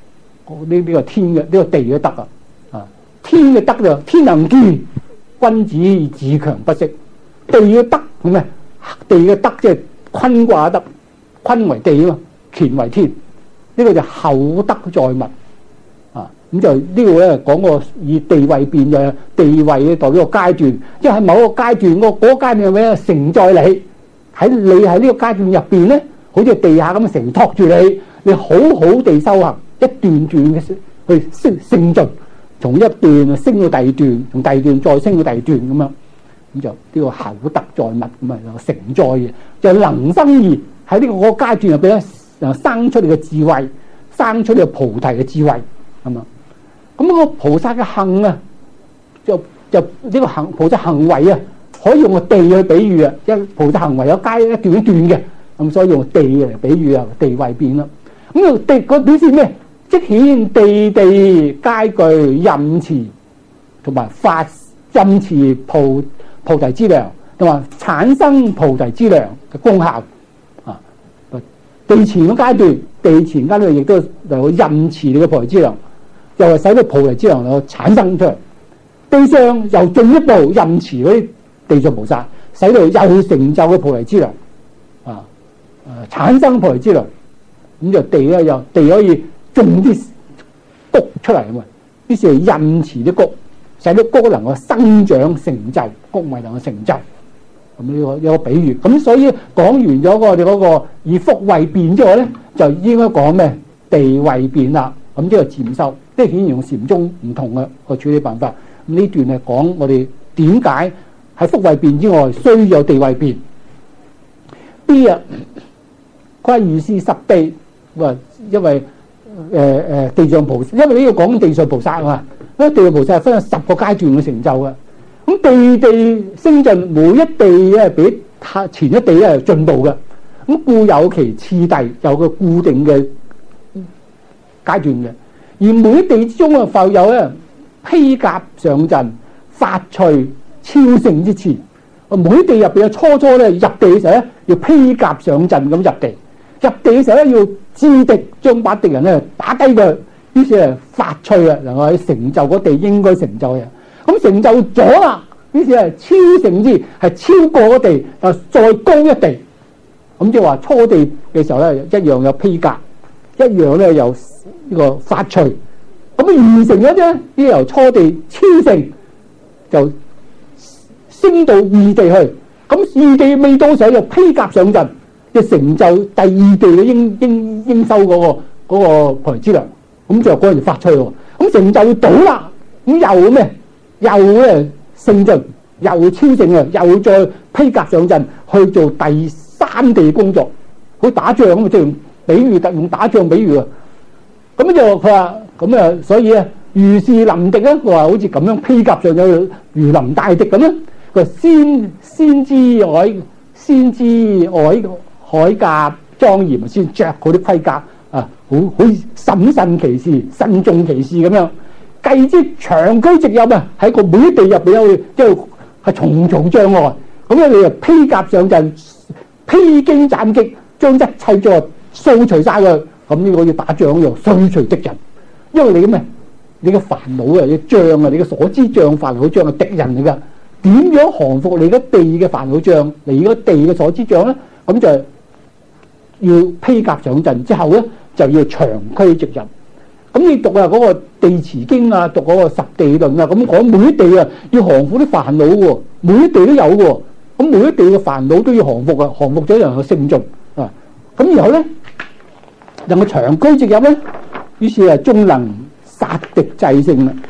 呢呢個天嘅呢、這個地嘅德啊，啊天嘅德就天能見，君子自強不息。地嘅德咁咩？地嘅德即係坤卦德，坤為地啊嘛，乾為天，呢、這個就厚德載物啊。咁就呢個咧講個以地位變嘅地位嘅代表個階段，即係某一個階段，嗰、那、嗰個階段有咩承載你喺你喺呢個階段入邊咧，好似地下咁承托住你，你好好地修行，一段段嘅去升升進，從一段升到第二段，從第二段再升到第二段咁樣。咁就呢個厚德載物咁啊，承載嘅就能生義喺呢個個階段入邊咧，生出你嘅智慧，生出你嘅菩提嘅智慧咁啊。咁個菩薩嘅行啊，就就呢個行菩薩行為啊，可以用個地去比喻啊。因為菩薩行為有階一段一段嘅，咁所以用地嚟比喻啊，地位變啦。咁啊地個表示咩？即顯地地皆具任持同埋發任持菩菩提之量，同埋產生菩提之量嘅功效啊！地前嘅階段，地前階段亦都能夠任持你嘅菩提之量，又係使到菩提之量能夠產生出嚟。地上又進一步任持嗰啲地上菩薩，使到又成就嘅菩提之量啊！誒，產生菩提之量，咁就地咧又地可以種啲穀出嚟啊嘛！於是係任持啲穀。使啲穀能夠生長成就，穀米能夠成就，咁呢個有個比喻。咁所以講完咗我哋嗰個以福位變之後咧，就應該講咩？地位變啦。咁呢個漸修，即係顯然用禪宗唔同嘅個處理辦法。咁呢段係講我哋點解喺福位變之外，需要有地位變。B 啊，佢話如是十地，話因為誒誒、呃、地上菩薩，因為呢個講地上菩薩啊嘛。地上菩薩係分咗十個階段嘅成就嘅，咁地地升進，每一地咧比前一地咧進步嘅，咁故有其次第，有個固定嘅階段嘅。而每一地之中啊，復有咧披甲上陣、發趣超勝之次。每一地入邊嘅初初咧入地嘅時候咧，要披甲上陣咁入地，入地嘅時候咧要知敵，將把敵人咧打低佢。於是係發趣啊，能夠喺成就嗰地應該成就嘅，咁成就咗啦。於是係超勝之，係超過嗰地啊，再高一地。咁即係話初地嘅時候咧，一樣有披甲，一樣咧有呢個發趣。咁完成咗啫，呢由初地超勝就升到二地去。咁二地未到時又披甲上陣，就成就第二地嘅應應應收嗰個嗰個菩提之量。咁就嗰陣發趣喎，咁成就到啦，咁又咩？又咧勝進，又超勝啊，又再披甲上陣去做第三地工作，好打仗咁啊！即係比喻，特用打仗比喻啊。咁就佢話咁啊，所以啊，如是臨敵咧，佢話好似咁樣披甲上陣如臨大敵咁咧。佢話先先知鎧，先知鎧鎧甲莊嚴，先着嗰啲盔甲。啊，好好審慎其事，慎重其事咁樣，繼之長驅直入啊！喺個每一地入邊有即係係重重障礙，咁咧你就披甲上陣，披荊斬棘，將一切再掃除晒佢。咁呢個要打仗又掃除敵人，因為你咩？你嘅煩惱啊，你障啊，你嘅所知障、煩惱障係敵人嚟噶。點樣降服你嘅地嘅煩惱障，你嘅地嘅所知障咧？咁就要披甲上陣之後咧。就要長驅直入，咁你讀啊嗰個地持經啊，讀嗰個十地論啊，咁講每一地啊要降服啲煩惱喎，每一地都有喎，咁每一地嘅煩惱都要降服啊，降服咗人嘅勝進啊，咁然後咧能夠長驅直入咧，於是啊終能殺敵制勝啦，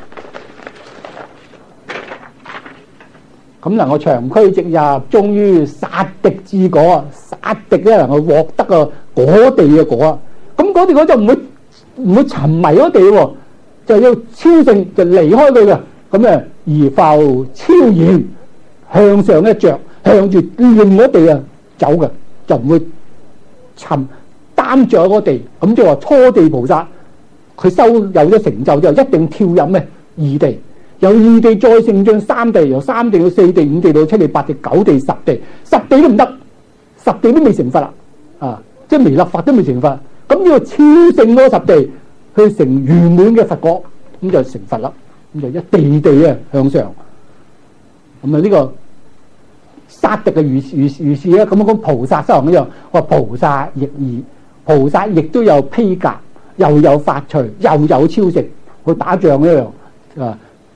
咁能夠長驅直入，終於殺敵之果，殺敵咧能夠獲得個果地嘅果。咁嗰地嗰就唔會唔會沉迷嗰地喎，就要超勝就離開佢嘅，咁啊而復超然向上一着，向住另外地啊走嘅，就唔會沉擔着嗰地。咁即係話初地菩薩佢修有咗成就之後，一定跳入咩二地，由二地再勝進三地，由三地到四地、五地到七地、八地、九地、十地，十地都唔得，十地都未成佛啦，啊，即係未立法都未成佛。咁呢個超勝嗰十地， 去成圓滿嘅佛果，咁就成佛啦。咁就一地地啊向上。咁啊呢個殺敵嘅如如如是咧，咁樣講菩薩修行一樣。我話菩薩亦然，菩薩亦都有披甲，又有法隨，又有超食，去打仗一樣啊。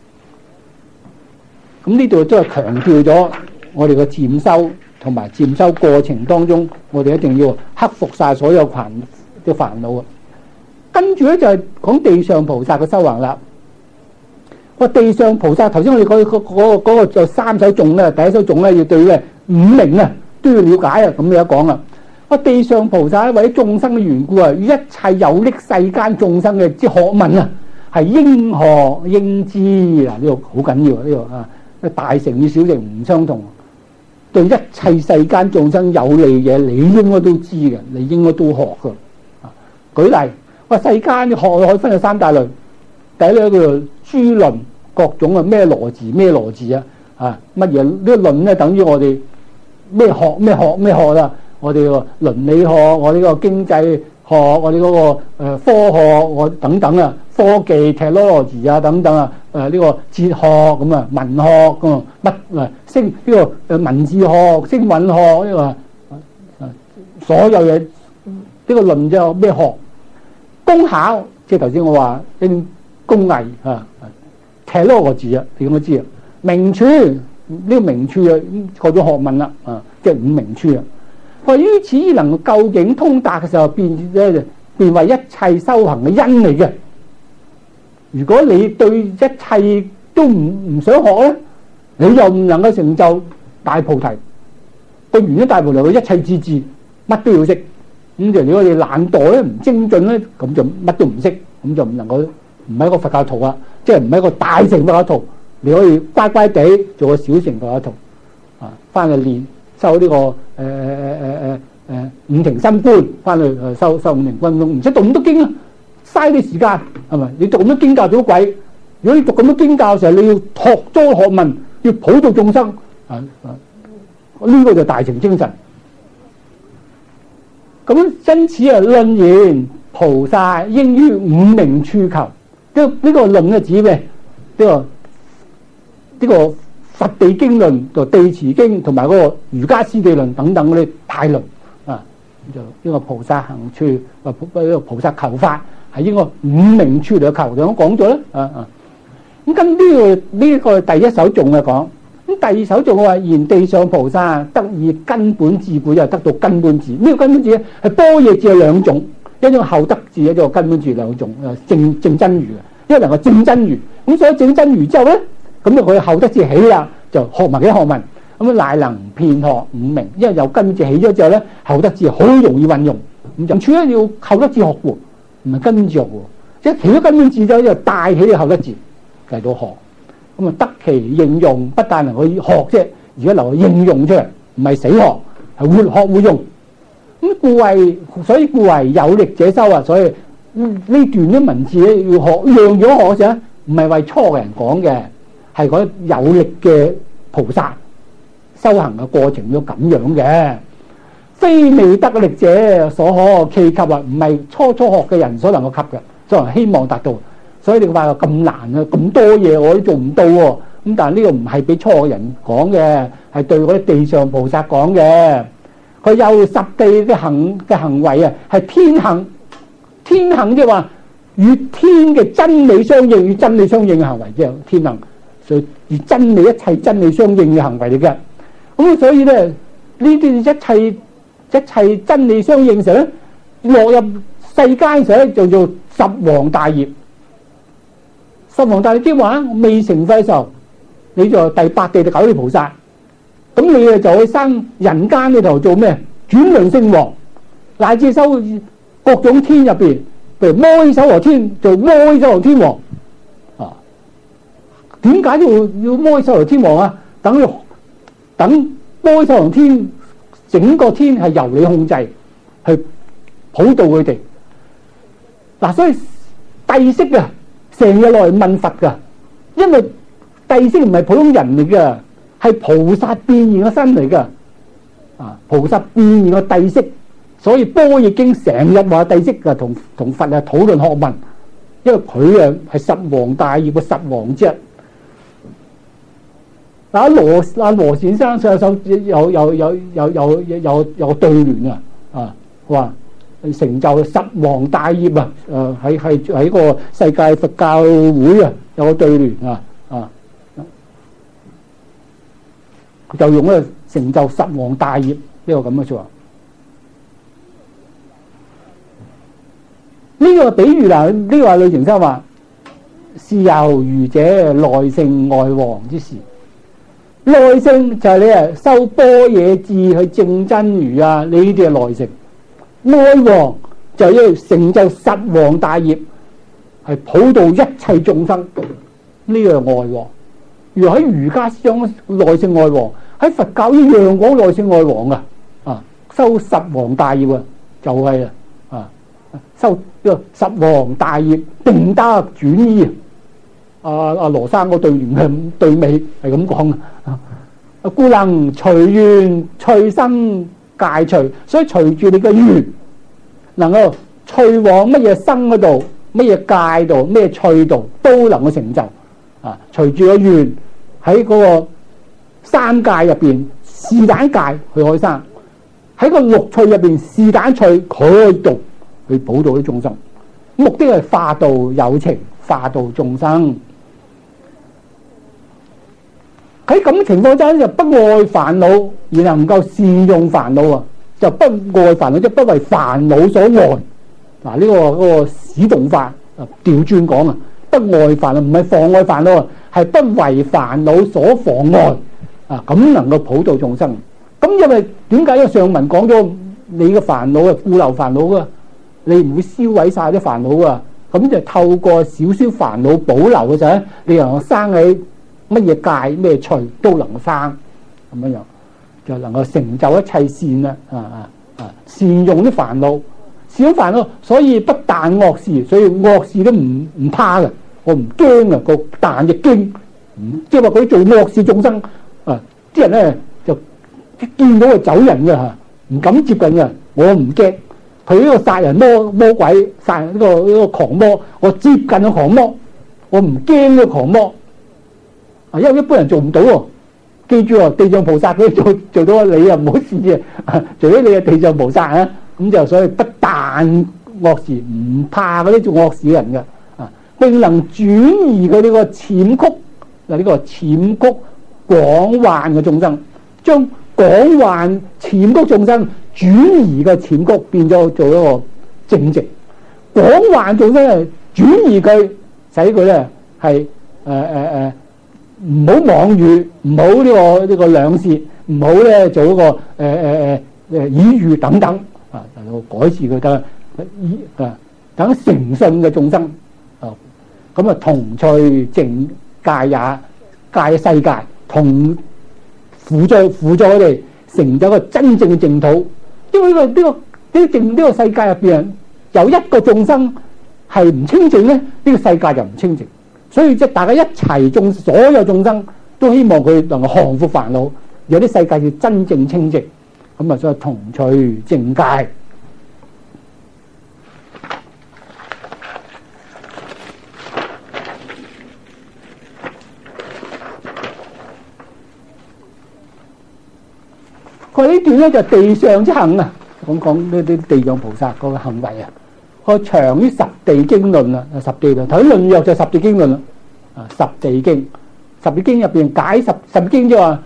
咁呢度都係強調咗我哋嘅漸修同埋漸修過程當中，我哋一定要克服晒所有煩嘅煩惱啊。跟住咧就係講地上菩薩嘅修行啦。個地上菩薩頭先我哋講嗰嗰個嗰個就三首頌咧，第一首頌咧要對咧五明啊都要了解啊，咁樣講啦。個地上菩薩為咗眾生嘅緣故啊，與一切有益世間眾生嘅之學問啊，係應學應知啊，呢個好緊要啊，呢個啊。大乘與小乘唔相同，對一切世間眾生有利嘢，你應該都知嘅，你應該都學嘅。啊，舉例，哇，世間學可以分咗三大類。第一咧叫做諸論，各種啊咩羅字咩羅字啊，啊乜嘢呢個論咧等於我哋咩學咩學咩學啦，我哋個倫理學，我呢個經濟學，我哋嗰個誒科學，我等等啊。科技、technology 啊等等啊，誒、呃、呢、這個哲學咁啊，文學咁啊，乜誒聲呢個誒文字學、聲韻學呢、這個啊，所有嘢呢、這個論之後咩學？工巧，即係頭先我話一啲工藝啊 technology 啊，你應該知啊。名處呢、這個名處啊，嗰種學問啦，啊，即係五名處啊。佢於此能究竟通達嘅時候，變咧變為一切修行嘅因嚟嘅。如果你對一切都唔唔想學咧，你又唔能夠成就大菩提。對完咗大菩提，佢一切智智，乜都要識。咁就如果你懶惰咧，唔精進咧，咁就乜都唔識，咁就唔能夠唔係一個佛教徒啊，即係唔係一個大乘佛教徒。你可以乖乖地做個小乘佛教徒啊，翻去練修呢、這個誒誒誒誒誒五停心觀，翻去誒修修五停心觀，唔使讀咁多經啊。嘥啲時間係咪？你讀咁多經教做乜鬼？如果你讀咁多經教嘅時候，你要學多學問，要普度眾生啊啊！呢、這個就大乘精神。咁因此啊，論言菩薩應於五明處求。呢、這、呢個論係指咩？呢、這個呢、這個佛地經論同地持經同埋嗰個瑜伽師地論等等嗰啲大論啊，就呢個菩薩行處或呢個菩薩求法。係應該五明處嚟求，就咁講咗啦。啊啊，咁跟呢個呢個第一首頌嚟講，咁第二首頌我話言地上菩薩得以根本智故，又得到根本智。呢、這個根本智咧係般若智有兩種，一種後得智，一種根本智兩種。誒正正真如嘅，因為能夠正真如。咁所以正真如之後咧，咁就佢後得智起啦，就學埋幾學問，咁乃能遍學五明。因為有根本智起咗之後咧，後得智好容易運用。咁就處咧要後得智學喎。唔係根本智學喎，即係起咗根本智之後就帶起你後得智嚟到學，咁啊得其應用，不但能夠學啫，而家能夠應用出嚟，唔係死學，係活學活用。咁故為，所以故為有力者修啊。所以呢段啲文字咧要學，樣樣學嘅，唔係為初嘅人講嘅，係講有力嘅菩薩修行嘅過程要咁樣嘅。非未得力者所可企及啊，唔係初初學嘅人所能夠及嘅，所以希望達到。所以你話咁難啊，咁多嘢我都做唔到喎。咁但係呢個唔係俾初嘅人講嘅，係對嗰啲地上菩薩講嘅。佢有十地嘅行嘅行為啊，係天行，天行即係話與天嘅真理相應，與真理相應嘅行為即係天行，所以與真理一切真理相應嘅行為嚟嘅。咁所以咧呢啲一切。一切真理相應時咧，落入世間時咧就做十王大業。十王大業即係話未成佛嘅時候，你就第八地就搞啲菩薩，咁你啊就去生人間呢頭做咩？轉輪聖王，乃至修各種天入邊，譬如摩醯首羅天做摩醯首羅天王啊。點解要要摩醯首羅天王啊？等佢等摩醯首羅天。整個天係由你控制，去普渡佢哋。嗱，所以帝釋啊，成日落嚟問佛噶，因為帝釋唔係普通人嚟噶，係菩薩變現嘅身嚟噶。啊，菩薩變現嘅帝釋，所以般若經成日話帝釋啊，同同佛啊討論學問， 因為佢啊係十王大業嘅十王之一。嗱，羅阿羅先生上手有有有有有有有個對聯啊，啊，話成就十王大業啊，誒喺係喺個世界佛教會啊有個對聯啊，啊，就用咧成就十王大業呢個咁嘅說話。呢個比喻嗱，呢個係呂澄生話，是猶愚者內聖外王之事。內聖就係你啊修般若智去證真如啊，呢啲係內聖。外王就係要成就十王大業，係普渡一切眾生，呢個係外王。如果喺儒家思想內聖外王，喺佛教一樣講內聖外王啊，啊修十王大業啊，就係、是、啊啊修呢個十王大業定得轉依。阿阿羅生個對聯嘅對尾係咁講啊，故能隨緣隨生界隨，所以隨住你嘅緣，能夠隨往乜嘢生嗰度，乜嘢界度，咩趣度都能夠成就啊！隨住個緣喺嗰個三界入邊，是但界佢可以生；喺個六趣入邊，是但趣佢可以度去普渡啲眾生。目的係化度有情，化度眾生。喺咁嘅情況之下，就不愛煩惱，而能夠善用煩惱啊！就不愛煩惱，即係不為煩惱所愛。嗱，呢個嗰個使動法啊，調轉講啊，不愛煩惱唔係妨礙煩惱啊，係不為煩惱所妨礙啊！咁能夠普渡眾生。咁因為點解？因為上文講咗你嘅煩惱係固留煩惱噶，你唔會燒毀晒啲煩惱噶。咁就透過少少煩惱保留嘅時候，你能夠生喺乜嘢界咩趣都能生咁樣樣，就能夠成就一切善啦！啊啊啊！善用啲煩惱，善用煩惱，所以不但惡事，所以惡事都唔唔怕嘅，我唔驚啊！個但亦驚，即係話佢做惡事眾生啊！啲人咧就見到佢走人嘅嚇，唔敢接近嘅，我唔驚。佢呢個殺人魔魔鬼，殺人呢個呢個狂魔，我接近個狂魔，我唔驚呢個狂魔。因為一般人做唔到喎，記住喎，地藏菩薩佢做做到，你又唔好試啊！除非你係地藏菩薩啊，咁就所以不但惡事，唔怕嗰啲做惡事嘅人嘅啊，並能轉移佢呢個諂曲嗱，呢個諂曲廣幻嘅眾生，將廣幻諂曲眾生轉移嘅諂曲變咗做一個正直廣幻眾生係轉移佢，使佢咧係誒誒誒。呃呃唔好妄語，唔好呢個呢、這個兩舌，唔好咧做一個誒誒誒誒綺語等等啊，就改善佢得依啊等誠信嘅眾生啊，咁啊同趣淨界也，界世界同輔助輔助佢哋成就一個真正嘅淨土。因為呢、這個呢、這個呢淨呢個世界入邊有一個眾生係唔清淨咧，呢、這個世界就唔清淨。所以即係大家一齊眾所有眾生都希望佢能夠降伏煩惱，有啲世界要真正清淨，咁啊所以同趣淨界。佢呢段咧就地上之行啊，講講呢啲地藏菩薩嗰個行為啊。佢長於十地經論啦，十地論睇論約就十地經論啦，啊十地經，十地經入邊解十十地經即係話，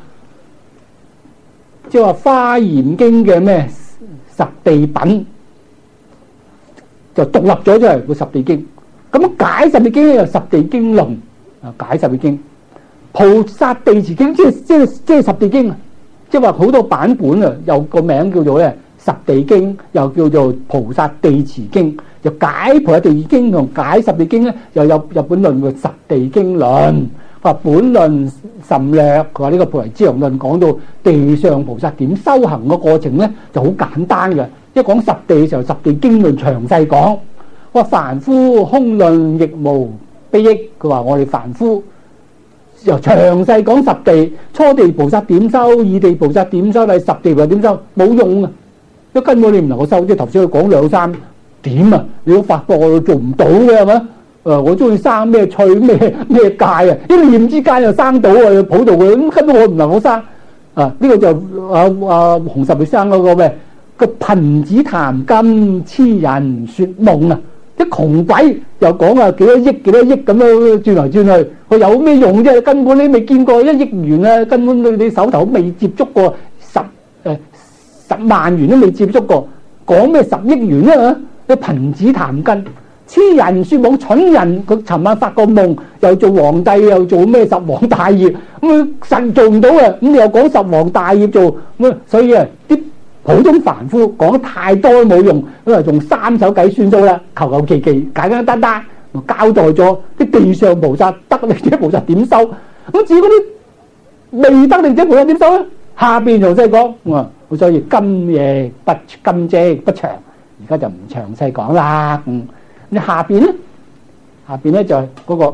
即係話華嚴經嘅咩十地品就獨立咗出嚟個十地經。咁解十地經咧就十地經論啊，解十地經。菩薩地持經即係即係即係十地經，即係話好多版本啊，有個名叫做咧十地經，又叫做菩薩地持經。就解菩薩地經同解十地經咧，又有日本論嘅十地經論。話本論甚略，佢話呢個菩提資糧論講到地上菩薩點修行嘅過程咧，就好簡單嘅。一講十地嘅時候，十地經論詳細講。話凡夫空論亦無裨益。佢話我哋凡夫又詳細講十地，初地菩薩點修，二地菩薩點修，第十地菩薩點修，冇用啊！因為根本你唔能夠修，即係頭先佢講兩三點啊，你都發覺我做唔到嘅係嘛？ 誒我中意生咩翠咩咩芥啊，一念之間就生到啊，普渡佢咁根本我唔能夠生啊！呢、這個就啊啊洪十月生嗰個咩個貧子談金，痴人説夢啊！啲窮鬼又講啊幾多億幾多億咁樣轉來轉去，佢有咩用啫？根本你未見過一億元啊，根本你你手頭未接觸過十誒、呃、十萬元都未接觸過，講咩十億元啊？你貧子談金，痴人説夢，蠢人。佢尋晚發個夢，又做皇帝，又做咩十皇大業，咁佢實做唔到啊！咁你又講十皇大業做咁，所以啊啲普通凡夫講得太多都冇用，咁啊用三手計算數啦，求求其其簡簡單單交代咗啲地上菩薩得力者菩薩點收，咁至於嗰啲未得力者菩薩點收咧？下邊詳細講啊，所以今夜不今夕不長，而家就唔詳細講啦。嗯，你下邊咧，下邊咧就係嗰個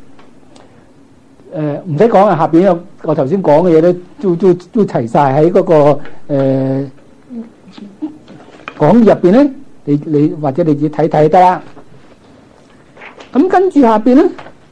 誒唔使講啊，下邊有我頭先講嘅嘢咧，都都都齊晒喺嗰個誒。講入邊咧，你你或者你自己睇睇得啦。咁跟住下邊咧，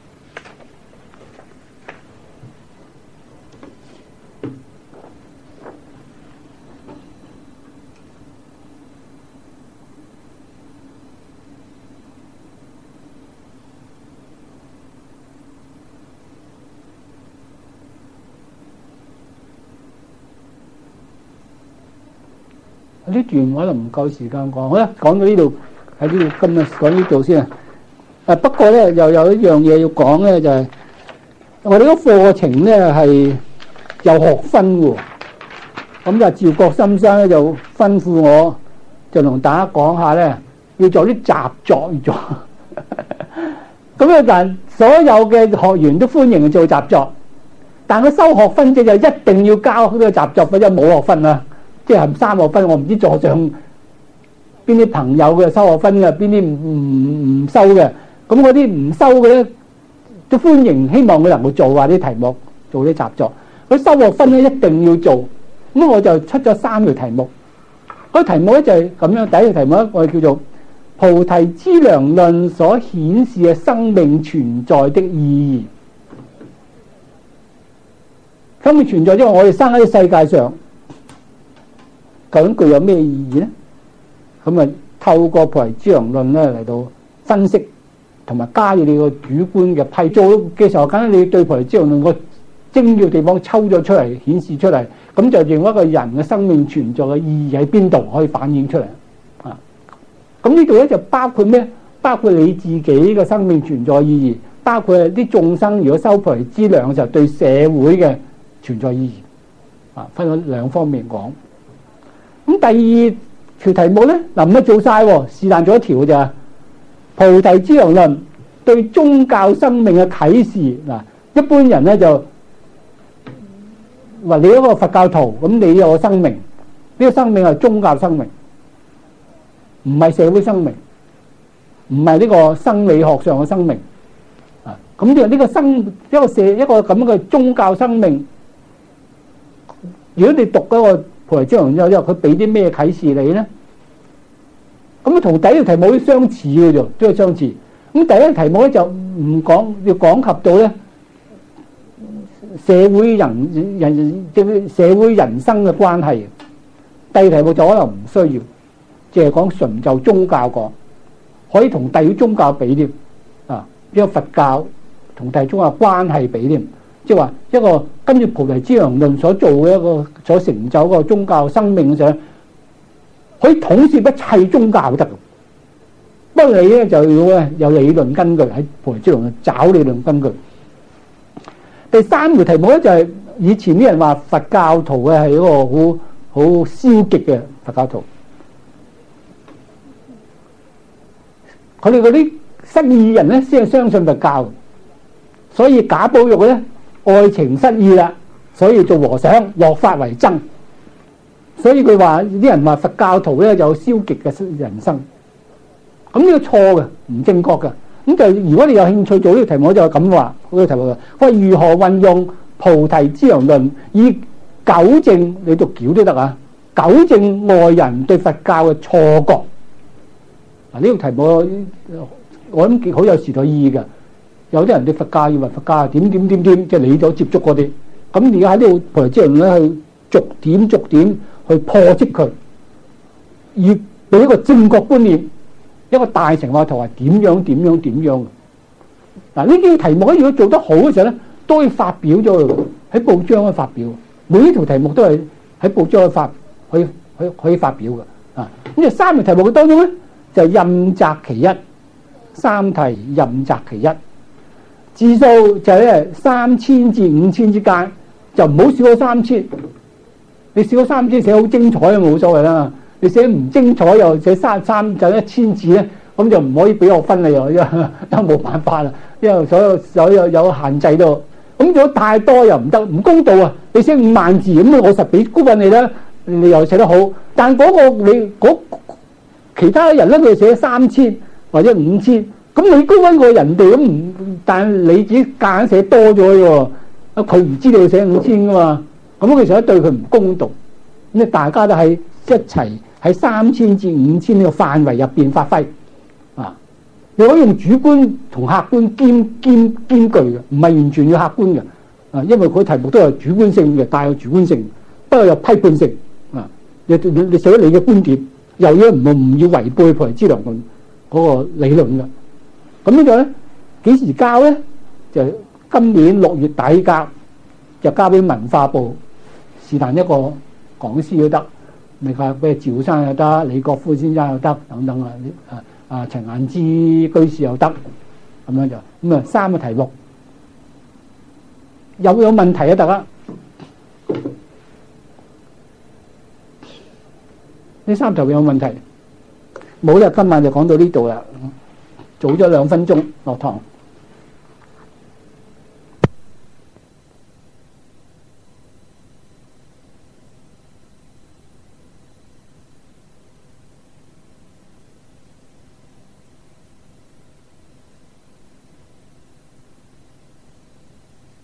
呢段可能唔夠時間講，好啦，講到呢度喺呢度，今日講呢度先啊。誒不過咧，又有一樣嘢要講咧，就係我哋個課程咧係有學分喎。咁就趙國深生咧就吩咐我，就同大家講下咧，要做啲習作要做。咁咧，但所有嘅學員都歡迎做習作，但佢收學分嘅就一定要交呢個習作，或者冇學分啊。即係三學分，我唔知座上邊啲朋友嘅收學分嘅，邊啲唔唔唔收嘅。咁嗰啲唔收嘅咧，都歡迎，希望佢能夠做下啲題目，做啲習作。佢收學分咧一定要做。咁我就出咗三條題目。嗰題目咧就係咁樣，第一條題目咧我哋叫做《菩提資糧論》所顯示嘅生命存在的意義。生命存在，因為我哋生喺世界上。究竟具有咩意義咧？咁啊，透過菩提資糧論咧嚟到分析，同埋加入你個主觀嘅批做嘅時候，梗係你對菩提資糧論個精要地方抽咗出嚟，顯示出嚟，咁就認為一個人嘅生命存在嘅意義喺邊度可以反映出嚟啊？咁呢度咧就包括咩？包括你自己嘅生命存在意義，包括啲眾生如果修菩提資糧嘅時候對社會嘅存在意義啊，分咗兩方面講。咁第二條題目咧，嗱唔係做晒喎，是但做一條咋？菩提資糧論對宗教生命嘅啟示嗱，一般人咧就話你一個佛教徒，咁你有個生命，呢個生命係宗教生命，唔係社會生命，唔係呢個生理學上嘅生命啊。咁呢個呢個生一個社一個咁嘅宗教生命，如果你讀嗰個菩提資糧論之後，佢俾啲咩啟示你咧？咁啊，同第一條題目都相似嘅啫，都係相似。咁第一個題目咧就唔講，要講及到咧社會人人即係社會人生嘅關係。第二題目就可能唔需要，淨係講純就宗教講，可以同第二宗教比添啊，呢個佛教同第二宗教關係比添。即係話一個跟住菩提資糧論所做嘅一個所成就個宗教生命上，可以統攝一切宗教得。不過你咧就要咧有理論根據，喺菩提資糧論找理論根據。第三條題目咧就係以前啲人話佛教徒嘅係一個好好消極嘅佛教徒，佢哋嗰啲失意人咧先係相信佛教，所以賈寶玉咧。愛情失意啦，所以做和尚落髮為僧。所以佢話啲人話佛教徒咧有消極嘅人生，咁呢個錯嘅，唔正確嘅。咁就如果你有興趣做呢個題目，我就咁話呢個題目。喂，如何運用菩提資糧論以糾正，你讀矯都得啊，糾正外人對佛教嘅錯覺。嗱，呢個題目我諗好有時代意義嘅。有啲人對佛教以為佛教係點點點點，即係你所接觸嗰啲。咁而家喺呢度菩提資糧咧，去逐點逐點去破斥佢，要俾一個正確觀念，一個大乘話頭係點樣點樣點樣。嗱，呢啲題目如果做得好嘅時候咧，都可以發表咗佢喺報章去發表。每一條題目都係喺報章去發，可以可以可以發表嘅。啊，咁啊三條題目嘅當中咧，就任擇其一，三題任擇其一。字數就係咧三千至五千之間，就唔好少過三千。你少過三千寫好精彩都冇所謂啦。你寫唔精彩又寫三三就一千字咧，咁就唔可以俾我分你又，因為冇辦法啦。因為所有所有有限制都咁，如果太多又唔得，唔公道啊！你寫五萬字咁，我實俾高分你啦，你又寫得好。但嗰、嗰個你嗰其他人咧，佢寫三千或者五千。咁你高分過人哋咁唔，但係你自己夾硬寫多咗喎，啊佢唔知道你寫五千噶嘛，咁其實對佢唔公道。咁大家都喺一齊喺三千至五千呢個範圍入邊發揮，啊，你可以用主觀同客觀兼兼兼具嘅，唔係完全要客觀嘅，啊，因為佢題目都係主觀性嘅，帶有主觀性，不過有批判性，啊，你你你寫咗你嘅觀點，又要唔唔要違背菩提資糧論嗰個理論嘅。咁呢個咧幾時交咧？就今年六月底交，就交俾文化部，是但一個講師都得，你話咩趙生又得，李國夫先生又得，等等啊，啊啊陳彥之居士又得，咁樣就咁啊三個題目，有冇有問題啊？大家呢三題有冇問題？冇啦，今晚就講到呢度啦。早咗兩分鐘落堂。